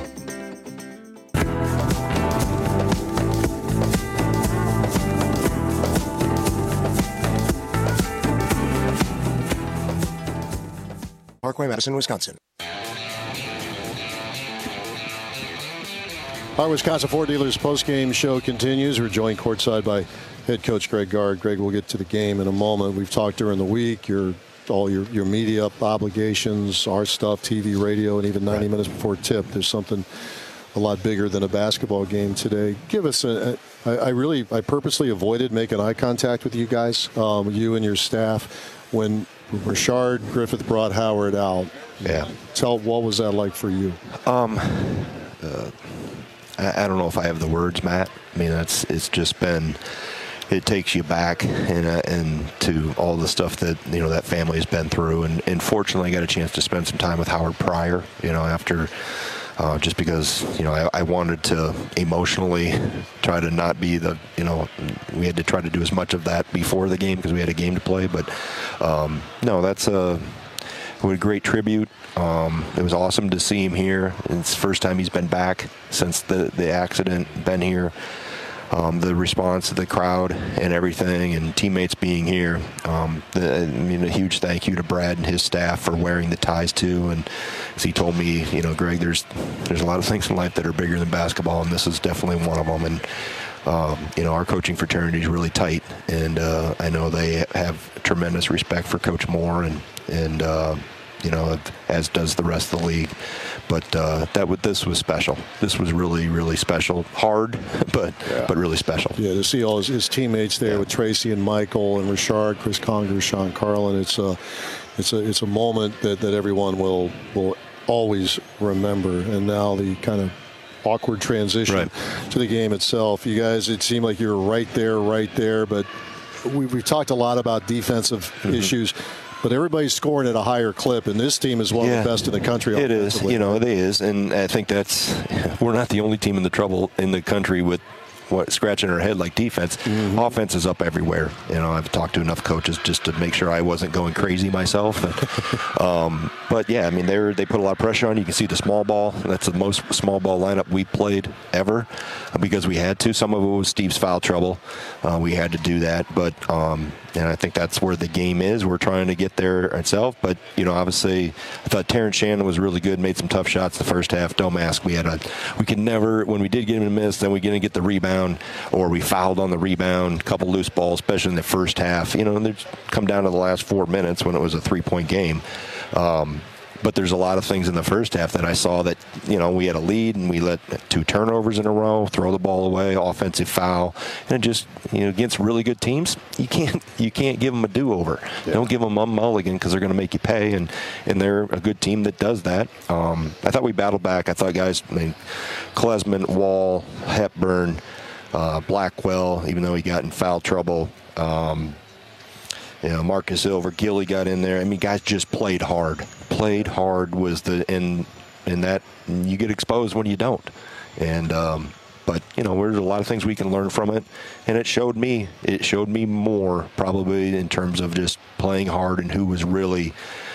Parkway, Madison, Wisconsin. Our Wisconsin Ford Dealers postgame show continues. We're joined courtside by head coach Greg Gard. Greg, we'll get to the game in a moment. We've talked during the week, your all your, your media obligations, our stuff, T V, radio, and even ninety right. minutes before tip. There's something a lot bigger than a basketball game today. Give us a, a I, I really, I purposely avoided making eye contact with you guys, um, you and your staff, when Rashard Griffith brought Howard out. Yeah. Tell, what was that like for you? Um, uh, I don't know if I have the words, Matt. I mean, it's it's just been, it takes you back and uh, and to all the stuff that you know that family's been through, and, and fortunately, I got a chance to spend some time with Howard Pryor. You know, after uh, just because you know I, I wanted to emotionally try to not be the you know we had to try to do as much of that before the game because we had a game to play. But um, no, that's a. What a great tribute. Um, it was awesome to see him here. It's the first time he's been back since the, the accident, been here. Um, the response of the crowd and everything and teammates being here. Um, the, I mean, a huge thank you to Brad and his staff for wearing the ties too. And as he told me, you know, Greg, there's there's a lot of things in life that are bigger than basketball, and this is definitely one of them. And Um, you know, our coaching fraternity is really tight, and uh, I know they have tremendous respect for Coach Moore, and and uh, you know, as does the rest of the league. But uh, that would this was special. This was really, really special. Hard, but yeah. but really special. Yeah, to see all his, his teammates there yeah. with Tracy and Michael and Rashard, Chris Conger, Sean Carlin. It's a it's a it's a moment that, that everyone will will always remember. And now the kind of awkward transition right. to the game itself. You guys, it seemed like you were right there, right there, but we, we've talked a lot about defensive mm-hmm. issues, but everybody's scoring at a higher clip, and this team is one yeah, of the best in the country. It is, you know, it is, and I think that's, we're not the only team in the trouble in the country with what scratching our head like defense. Mm-hmm. Offense is up everywhere. You know, I've talked to enough coaches just to make sure I wasn't going crazy myself. But, um, but yeah, I mean, they they put a lot of pressure on you. You can see the small ball. That's the most small ball lineup we played ever because we had to. Some of it was Steve's foul trouble. Uh, we had to do that, but um, and I think that's where the game is. We're trying to get there ourselves, but you know, obviously, I thought Terrence Shannon was really good. Made some tough shots the first half. Domask, we had a we could never when we did get him to miss, then we didn't get the rebound. rebound, or we fouled on the rebound, a couple loose balls, especially in the first half. You know, and they've come down to the last four minutes when it was a three-point game. Um, But there's a lot of things in the first half that I saw that, you know, we had a lead and we let two turnovers in a row, throw the ball away, offensive foul, and just, you know, against really good teams, you can't you can't give them a do-over. Yeah. Don't give them a mulligan because they're going to make you pay, and, and they're a good team that does that. Um, I thought we battled back. I thought guys, I mean, Klesman, Wall, Hepburn, uh, Blackwell, even though he got in foul trouble. Um, You know, Marcus Silver, Gilly got in there. I mean, guys just played hard. Played hard was the and and that you get exposed when you don't. And um, but you know, there's a lot of things we can learn from it. And it showed me it showed me more probably in terms of just playing hard and who was really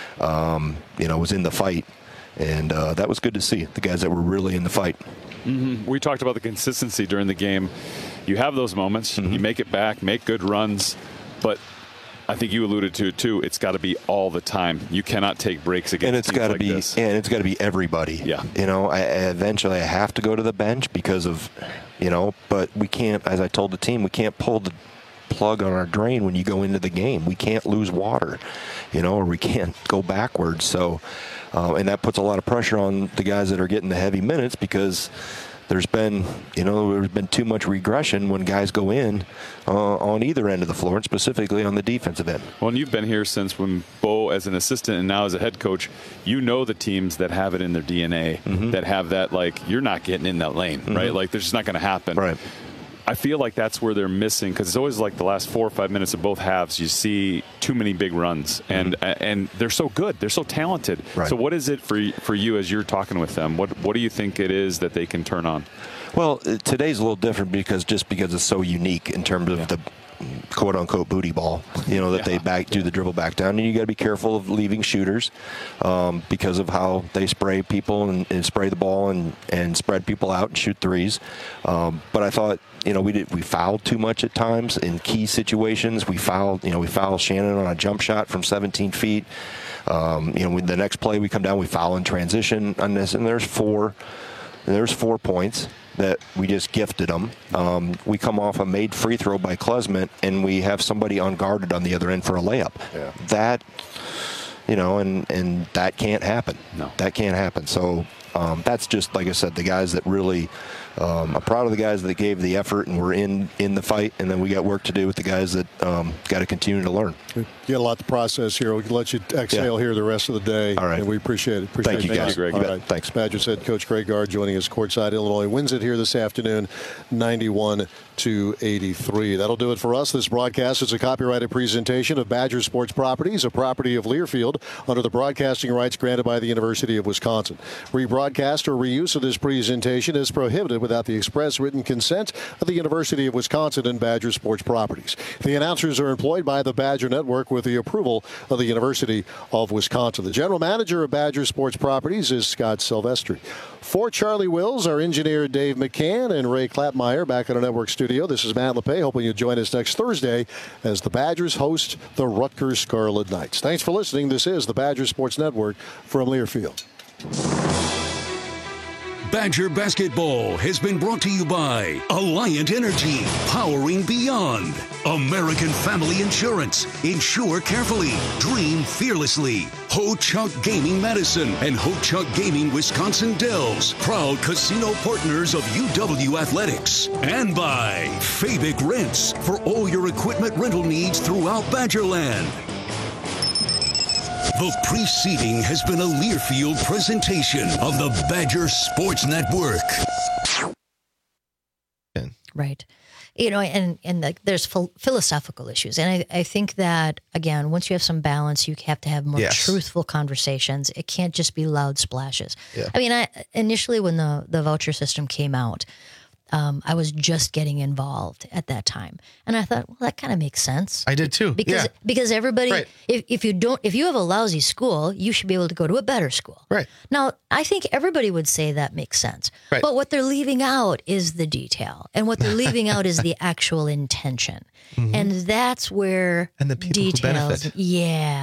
um, you know was in the fight. And uh, that was good to see, the guys that were really in the fight. Mm-hmm. We talked about the consistency during the game. You have those moments. Mm-hmm. You make it back, make good runs, but I think you alluded to it too. It's got to be all the time. You cannot take breaks against and it's got to like be this. and it's got to be everybody. Yeah. You know, I, eventually I have to go to the bench because of, you know, but we can't. As I told the team, we can't pull the plug on our drain when you go into the game. We can't lose water, you know, or we can't go backwards. So, uh, and that puts a lot of pressure on the guys that are getting the heavy minutes because there's been, you know, there's been too much regression when guys go in uh, on either end of the floor, and specifically on the defensive end. Well, and you've been here since when Bo, as an assistant and now as a head coach, you know the teams that have it in their D N A, mm-hmm. that have that, like, you're not getting in that lane, mm-hmm. right? Like, there's just not going to happen. Right. I feel like that's where they're missing, because it's always like the last four or five minutes of both halves, you see too many big runs, and mm-hmm. and they're so good, they're so talented. Right. So what is it for for you as you're talking with them? What what do you think it is that they can turn on? Well, today's a little different because just because it's so unique in terms of yeah. the quote unquote booty ball, you know, that yeah. they back do the dribble back down, and you got to be careful of leaving shooters um, because of how they spray people and, and spray the ball and, and spread people out and shoot threes. Um, but I thought, you know, we did we fouled too much at times in key situations. We fouled, you know, we fouled Shannon on a jump shot from seventeen feet. Um, you know, with the next play we come down, we foul in transition on this, and there's four, there's four points that we just gifted them. Um, we come off a made free throw by Klesman, and we have somebody unguarded on the other end for a layup. Yeah. That, you know, and, and that can't happen. No. That can't happen. So um, that's just, like I said, the guys that really, um, I'm proud of the guys that gave the effort and were in, in the fight, and then we got work to do with the guys that um, got to continue to learn. You got a lot to process here. We can let you exhale yeah. here the rest of the day. All right. And we appreciate it. Appreciate Thank you, guys. Greg. All right. Thanks. Badgers head coach Greg Gard joining us courtside. Illinois wins it here this afternoon, ninety-one to eighty-three. That'll do it for us. This broadcast is a copyrighted presentation of Badger Sports Properties, a property of Learfield, under the broadcasting rights granted by the University of Wisconsin. Rebroadcast or reuse of this presentation is prohibited without the express written consent of the University of Wisconsin and Badger Sports Properties. The announcers are employed by the Badger Network with the approval of the University of Wisconsin. The general manager of Badger Sports Properties is Scott Silvestri. For Charlie Wills, our engineer Dave McCann, and Ray Klappmeyer back in our network studio, this is Matt LePay. Hoping you'll join us next Thursday as the Badgers host the Rutgers Scarlet Knights. Thanks for listening. This is the Badger Sports Network from Learfield. Badger Basketball has been brought to you by Alliant Energy, powering beyond. American Family Insurance, insure carefully, dream fearlessly. Ho-Chunk Gaming Madison and Ho-Chunk Gaming Wisconsin Dells, proud casino partners of U W Athletics. And by Fabic Rents, for all your equipment rental needs throughout Badgerland. The preceding has been a Learfield presentation of the Badger Sports Network. Right. You know, and, and the, there's ph- philosophical issues. And I, I think that, again, once you have some balance, you have to have more yes. truthful conversations. It can't just be loud splashes. Yeah. I mean, I initially when the, the voucher system came out, Um, I was just getting involved at that time, and I thought, well, that kind of makes sense. I did too. Because yeah. because everybody, right. if if you don't, if you have a lousy school, you should be able to go to a better school. Right. Now, I think everybody would say that makes sense. Right. But what they're leaving out is the detail, and what they're leaving out is the actual intention, mm-hmm. and that's where and the people details. who benefit. Yeah,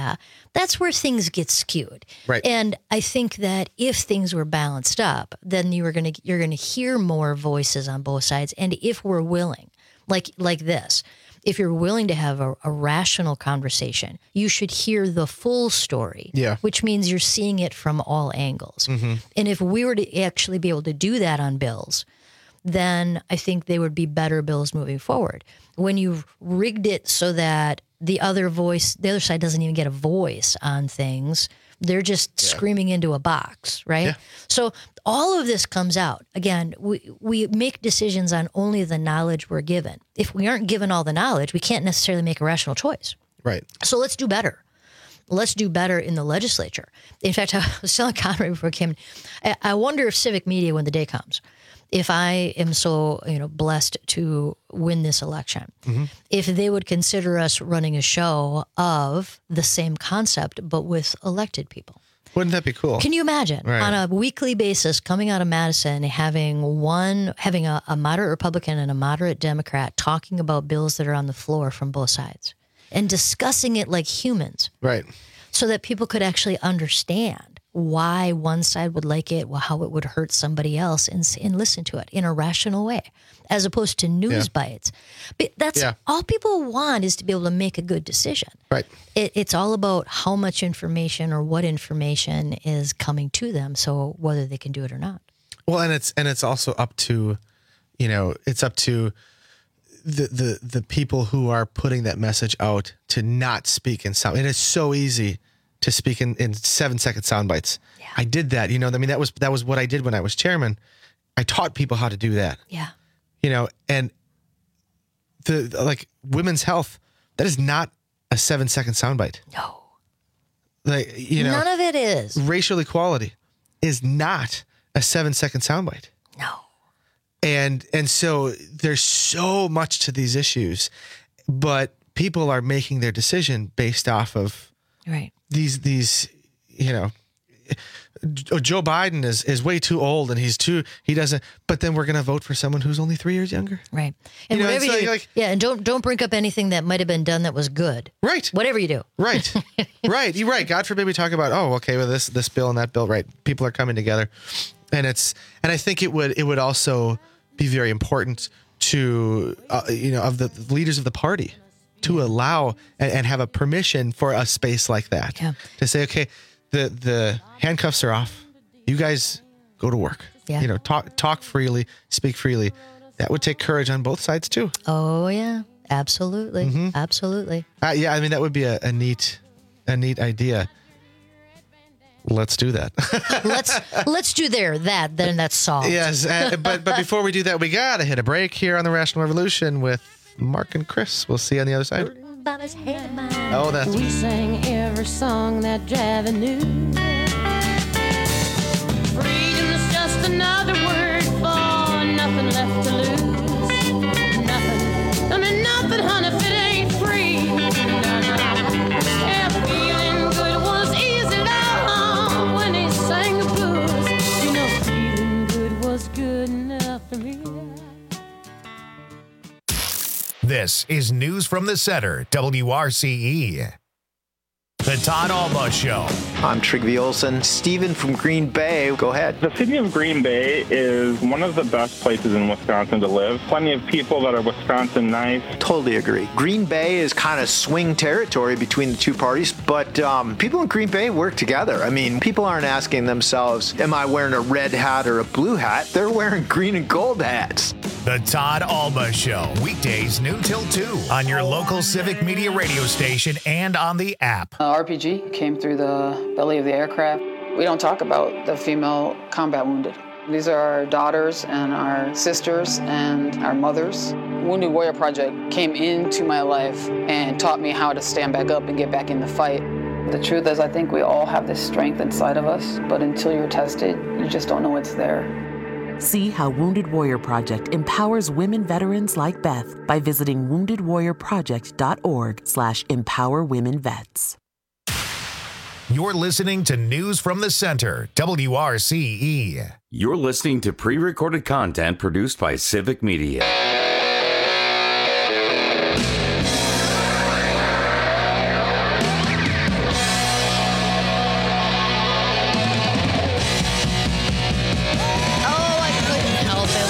That's where things get skewed. Right. And I think that if things were balanced up, then you were going to you're going to hear more voices on both sides. And if we're willing, like like this, if you're willing to have a, a rational conversation, you should hear the full story. Yeah. Which means you're seeing it from all angles. Mm-hmm. And if we were to actually be able to do that on bills, then I think they would be better bills moving forward. When you've rigged it so that the other voice, the other side doesn't even get a voice on things, they're just yeah. screaming into a box, right? Yeah. So all of this comes out. Again, we, we make decisions on only the knowledge we're given. If we aren't given all the knowledge, we can't necessarily make a rational choice. Right. So let's do better. Let's do better in the legislature. In fact, I was telling Conrad before I came, I wonder if civic media, when the day comes, if I am so, you know, blessed to win this election, mm-hmm. if they would consider us running a show of the same concept, but with elected people. Wouldn't that be cool? Can you imagine right. on a weekly basis coming out of Madison, having one, having a, a moderate Republican and a moderate Democrat talking about bills that are on the floor from both sides and discussing it like humans. Right. So that people could actually understand why one side would like it, well, how it would hurt somebody else, and, and listen to it in a rational way, as opposed to news yeah. bites. But that's yeah. all people want, is to be able to make a good decision. Right. It, it's all about how much information or what information is coming to them, so whether they can do it or not. Well, and it's and it's also up to, you know, it's up to the the the people who are putting that message out to not speak in sound. It is so easy to speak in, in seven second sound bites. Yeah. I did that. You know, I mean, that was, that was what I did when I was chairman. I taught people how to do that. Yeah. You know, and the, like women's health, that is not a seven second sound bite. No. Like, you know, none of it is. Racial equality is not a seven second sound bite. No. And, and so there's so much to these issues, but people are making their decision based off of, right. These, these, you know, Joe Biden is, is way too old and he's too, he doesn't, but then we're going to vote for someone who's only three years younger. Right. And you know, whatever you, like, like, yeah, and don't, don't bring up anything that might've been done that was good. Right. Whatever you do. Right. Right. You're right. God forbid we talk about, oh, okay, well, this, this bill and that bill, right. People are coming together, and it's, and I think it would, it would also be very important to, uh, you know, of the leaders of the party to allow and, and have a permission for a space like that. Yeah. To say, okay, the the handcuffs are off. You guys go to work. Yeah. You know, talk talk freely, speak freely. That would take courage on both sides too. Oh yeah, absolutely, mm-hmm. absolutely. Uh, yeah, I mean that would be a, a neat, a neat idea. Let's do that. let's let's do there that then that's solved. Yes, uh, but but before we do that, we gotta hit a break here on the Rational Revolution with Mark and Chris. We'll see you on the other side. Oh, that's we sang every song that Javi knew. Freedom's just another word for nothing left to lose. Nothing. I mean nothing, honey, if it ain't free. Yeah, feeling good was easy long when he sang the blues. You know, feeling good was good enough for me. This is News from the Center, W R C E. The Todd Alba Show. I'm Trygve Olsen. Steven from Green Bay, go ahead. The city of Green Bay is one of the best places in Wisconsin to live. Plenty of people that are Wisconsin nice. Totally agree. Green Bay is kind of swing territory between the two parties, but um, people in Green Bay work together. I mean, people aren't asking themselves, am I wearing a red hat or a blue hat? They're wearing green and gold hats. The Todd Alba Show, weekdays noon till two on your local Civic Media radio station and on the app. Uh, R P G came through the belly of the aircraft. We don't talk about the female combat wounded. These are our daughters and our sisters and our mothers. Wounded Warrior Project came into my life and taught me how to stand back up and get back in the fight. The truth is, I think we all have this strength inside of us, but until you're tested, you just don't know it's there. See how Wounded Warrior Project empowers women veterans like Beth by visiting wounded warrior project dot org slash empower women vets. You're listening to News from the Center, W R C E. You're listening to pre-recorded content produced by Civic Media.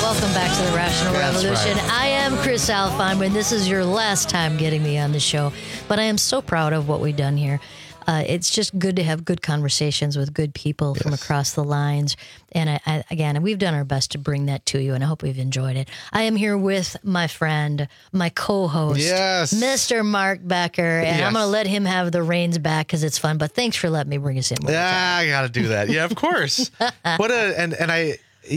Welcome back to the Rational That's Revolution. right. I am Chris Alfeinman. This is your last time getting me on the show, but I am so proud of what we've done here. Uh, it's just good to have good conversations with good people yes. from across the lines. And I, I, again, we've done our best to bring that to you, and I hope we've enjoyed it. I am here with my friend, my co-host, yes. Mister Mark Becker, and yes. I'm going to let him have the reins back because it's fun. But thanks for letting me bring us in. Yeah, I got to do that. Yeah, of course. What a and and I,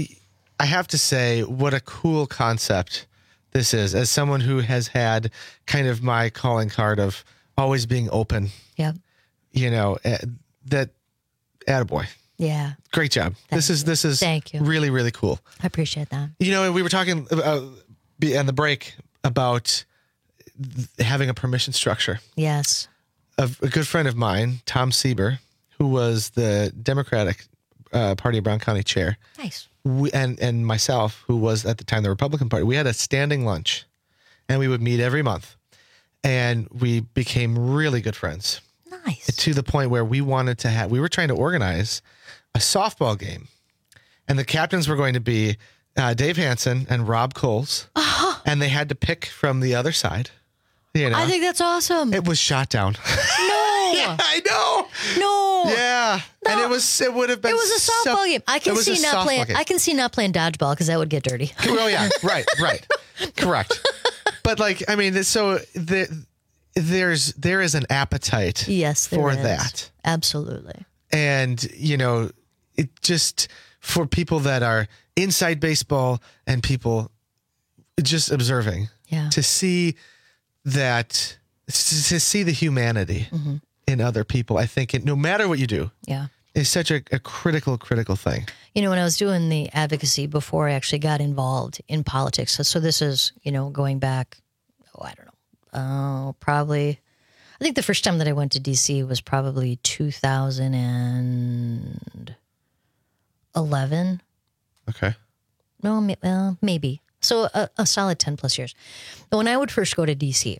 I have to say, what a cool concept this is. As someone who has had kind of my calling card of always being open. Yeah. You know, uh, that attaboy. Yeah. Great job. Thank this is you. this is Thank you. really, really cool. I appreciate that. You know, we were talking uh, on the break about having a permission structure. Yes. A, a good friend of mine, Tom Sieber, who was the Democratic uh, Party of Brown County chair. Nice. We, and, and myself, who was at the time the Republican Party, we had a standing lunch, and we would meet every month. And we became really good friends. Nice. To the point where we wanted to have, we were trying to organize a softball game. And the captains were going to be uh, Dave Hansen and Rob Coles. Uh-huh. And they had to pick from the other side. You know? I think that's awesome. It was shot down. No. Yeah, I know. No. Yeah. No. And it was, it would have been. It was a softball so, game. I can see not playing, game. I can see not playing dodgeball because that would get dirty. Oh, yeah. Right, right. Correct. But like, I mean, so the, there's, there is an appetite yes, for is. that. Absolutely. And, you know, it just for people that are inside baseball and people just observing yeah. to see that, to see the humanity mm-hmm. in other people, I think it, no matter what you do, yeah, is such a, a critical, critical thing. You know, when I was doing the advocacy before I actually got involved in politics, so, so this is, you know, going back, oh, I don't know, oh, probably, I think the first time that I went to D C was probably two thousand eleven. Okay. No, well, maybe. So a, a solid ten plus years. But when I would first go to D C,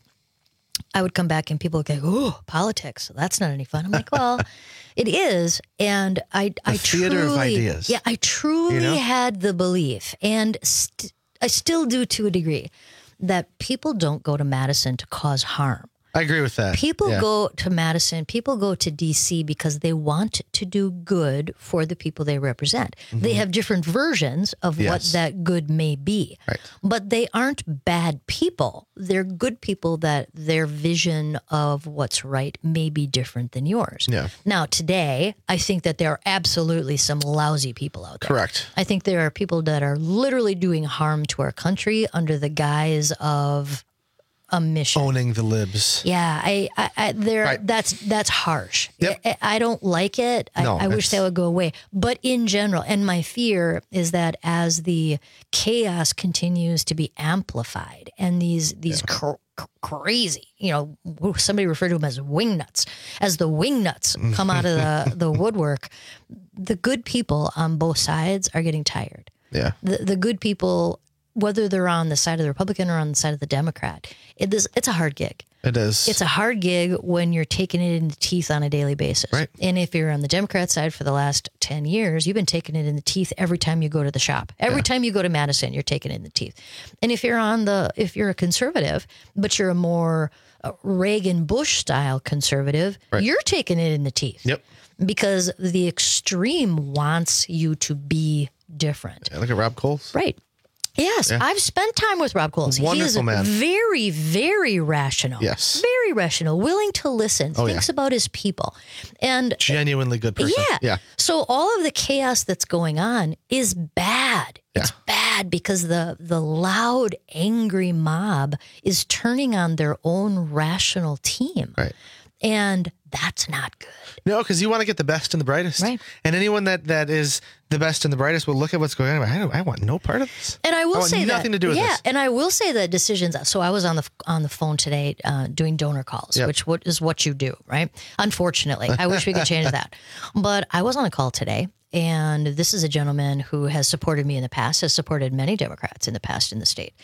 I would come back and people would go, oh, politics, that's not any fun. I'm like, well, it is. And I, the I theater truly, of ideas. yeah, I truly you know? had the belief, and st- I still do to a degree, that people don't go to Madison to cause harm. I agree with that. People yeah. go to Madison, people go to D C because they want to do good for the people they represent. Mm-hmm. They have different versions of yes. what that good may be. Right. But they aren't bad people. They're good people that their vision of what's right may be different than yours. Yeah. Now, today, I think that there are absolutely some lousy people out there. Correct. I think there are people that are literally doing harm to our country under the guise of a mission. Owning the libs. Yeah, I, I, I there. Right. That's that's harsh. Yep. I, I don't like it. I, no, I wish that would go away. But in general, and my fear is that as the chaos continues to be amplified, and these these yeah. cr- cr- crazy, you know, somebody referred to them as wingnuts, as the wingnuts come out of the the woodwork, the good people on both sides are getting tired. Yeah. The the good people, whether they're on the side of the Republican or on the side of the Democrat, it is, it's a hard gig. It is. It's a hard gig when you're taking it in the teeth on a daily basis. Right. And if you're on the Democrat side for the last ten years, you've been taking it in the teeth every time you go to the shop. Every yeah. time you go to Madison, you're taking it in the teeth. And if you're on the, if you're a conservative, but you're a more uh, Reagan Bush style conservative, right. you're taking it in the teeth. Yep. Because the extreme wants you to be different. Yeah, look at Rob Coles. Right. Yes, yeah. I've spent time with Rob Coles. Wonderful he is man. very, very rational. Yes. Very rational, willing to listen, oh, thinks yeah. about his people. And genuinely good person. Yeah. yeah. So all of the chaos that's going on is bad. Yeah. It's bad because the the loud, angry mob is turning on their own rational team. Right. And that's not good. No, because you want to get the best and the brightest. Right. And anyone that, that is the best and the brightest will look at what's going on. I, don't, I want no part of this. And I will I want say nothing that, to do with yeah, this. and I will say that decisions. So I was on the on the phone today uh, doing donor calls, Yep. which what is what you do, right? Unfortunately, I wish we could change that. But I was on a call today, and this is a gentleman who has supported me in the past, has supported many Democrats in the past in the state,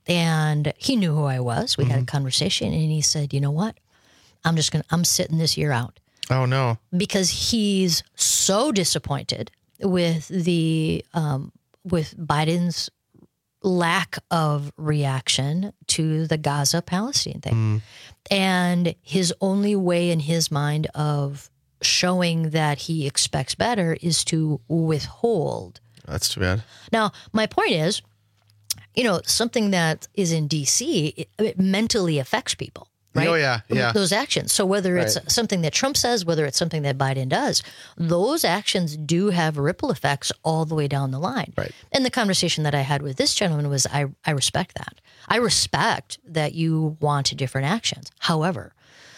and he knew who I was. We mm-hmm. had a conversation, and he said, "You know what? I'm just gonna. I'm sitting this year out." Oh, no. Because he's so disappointed with the um, with Biden's lack of reaction to the Gaza-Palestine thing. Mm. And his only way in his mind of showing that he expects better is to withhold. That's too bad. Now, my point is, you know, something that is in D C, it, it mentally affects people, right? Oh, yeah, yeah. Those actions. So whether it's right. something that Trump says, whether it's something that Biden does, those actions do have ripple effects all the way down the line. Right. And the conversation that I had with this gentleman was, I, I respect that. I respect that you want different actions. However,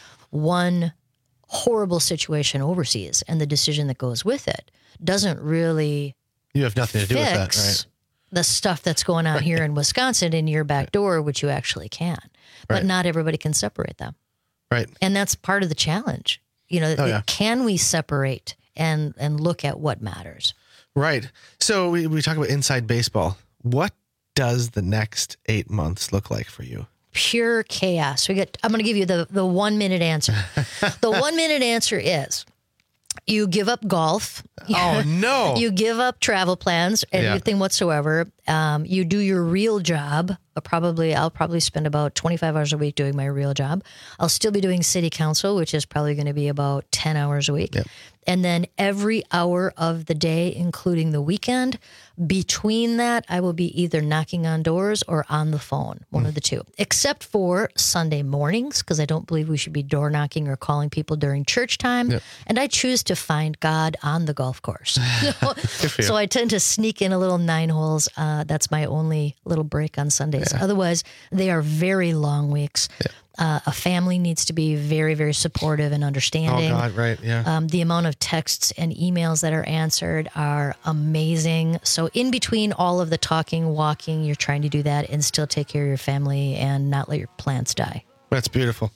one horrible situation overseas and the decision that goes with it doesn't really You have nothing to do with that, right? The stuff that's going on here in Wisconsin in your back door, which you actually can. But Right. not everybody can separate them. Right. And that's part of the challenge. You know, Oh, yeah. can we separate and and look at what matters? Right. So we, we talk about inside baseball. What does the next eight months look like for you? Pure chaos. We get I'm going to give you the the one minute answer. The one minute answer is you give up golf. Oh, no. You give up travel plans, anything Yeah. whatsoever. Um, you do your real job. Uh, Probably, I'll probably spend about twenty-five hours a week doing my real job. I'll still be doing city council, which is probably going to be about ten hours a week. And then every hour of the day, including the weekend, between that, I will be either knocking on doors or on the phone, one of the two, except for Sunday mornings, because I don't believe we should be door knocking or calling people during church time. Yep. And I choose to find God on the golf course. for you. So I tend to sneak in a little nine holes. Uh, that's my only little break on Sundays. Otherwise, they are very long weeks. Uh, a family needs to be very, very supportive and Oh, understanding. God, right. Yeah. Um, the amount of texts and emails that are answered are amazing. So in between all of the talking, walking, you're trying to do that and still take care of your family and not let your plants die. That's beautiful.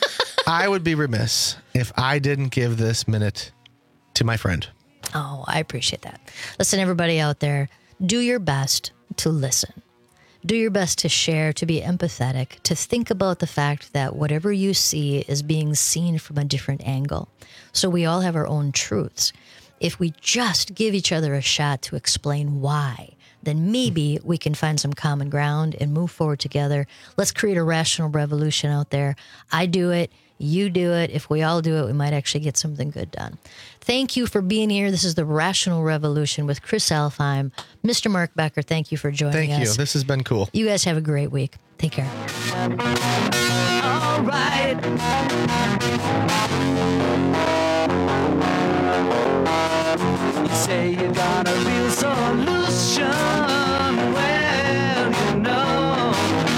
I would be remiss if I didn't give this minute to my friend. Oh, I appreciate that. Listen, everybody out there, do your best to listen. Do your best to share, to be empathetic, to think about the fact that whatever you see is being seen from a different angle. So we all have our own truths. If we just give each other a shot to explain why, then maybe we can find some common ground and move forward together. Let's create a rational revolution out there. I do it. You do it. If we all do it, we might actually get something good done. Thank you for being here. This is the Rational Revolution with Chris Alfheim. Mister Mark Becker, thank you for joining Thank us. you. This has been cool. You guys have a great week. Take care. All right. You say you got a real solution. Well, you know,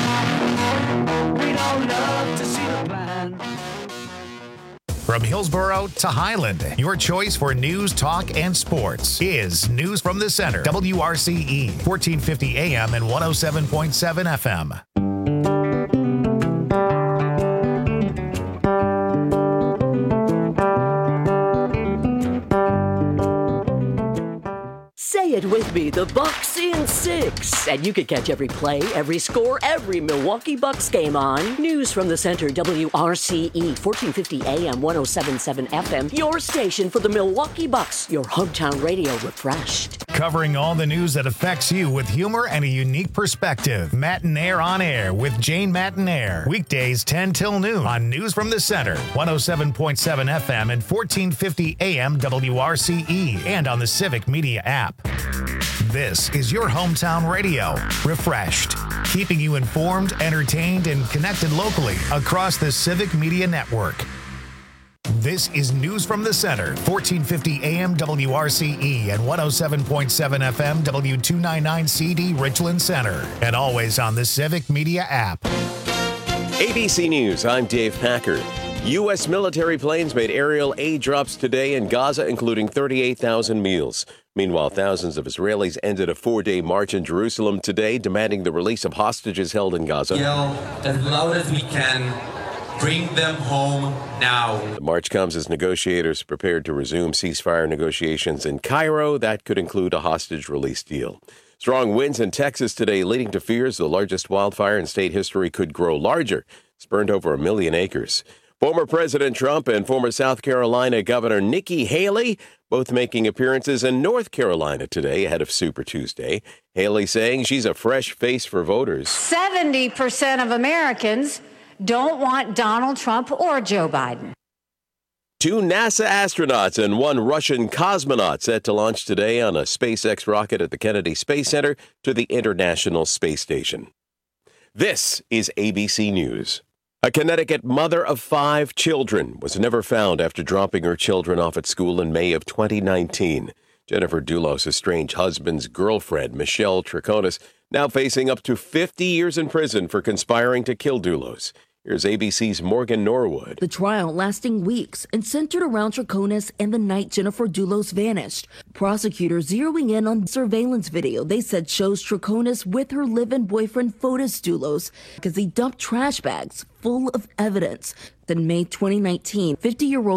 we'd all love to see the plan. From Hillsborough to Highland, your choice for news, talk, and sports is News from the Center. W R C E, fourteen fifty A M and one oh seven point seven F M. Say it with me, the Bucks in six. And you can catch every play, every score, every Milwaukee Bucks game on News from the Center, W R C E, fourteen fifty A M, one oh seven point seven F M. Your station for the Milwaukee Bucks, your hometown radio refreshed. Covering all the news that affects you with humor and a unique perspective. Matinaire on Air with Jane Matinaire. Weekdays ten till noon on News from the Center, one oh seven point seven F M and fourteen fifty A M W R C E, and on the Civic Media app. This is your hometown radio, refreshed, keeping you informed, entertained, and connected locally across the Civic Media Network. This is News from the Center, fourteen fifty A M W R C E and one oh seven point seven F M W two ninety-nine C D Richland Center, and always on the Civic Media app. A B C News, I'm Dave Packer. U S military planes made aerial aid drops today in Gaza, including thirty-eight thousand meals. Meanwhile, thousands of Israelis ended a four-day march in Jerusalem today, demanding the release of hostages held in Gaza. Yell as loud as we can. Bring them home now. The march comes as negotiators prepared to resume ceasefire negotiations in Cairo. That could include a hostage release deal. Strong winds in Texas today, leading to fears the largest wildfire in state history could grow larger. It's burned over a million acres. Former President Trump and former South Carolina Governor Nikki Haley both making appearances in North Carolina today ahead of Super Tuesday. Haley saying she's a fresh face for voters. seventy percent of Americans don't want Donald Trump or Joe Biden. Two NASA astronauts and one Russian cosmonaut set to launch today on a SpaceX rocket at the Kennedy Space Center to the International Space Station. This is A B C News. A Connecticut mother of five children was never found after dropping her children off at school in May of twenty nineteen. Jennifer Dulos' estranged husband's girlfriend, Michelle Troconis, now facing up to fifty years in prison for conspiring to kill Dulos. Here's A B C's Morgan Norwood. The trial lasting weeks and centered around Troconis and the night Jennifer Dulos vanished. Prosecutors zeroing in on surveillance video they said shows Troconis with her live-in boyfriend Fotis Dulos because he dumped trash bags full of evidence. Then May twenty nineteen, fifty-year-old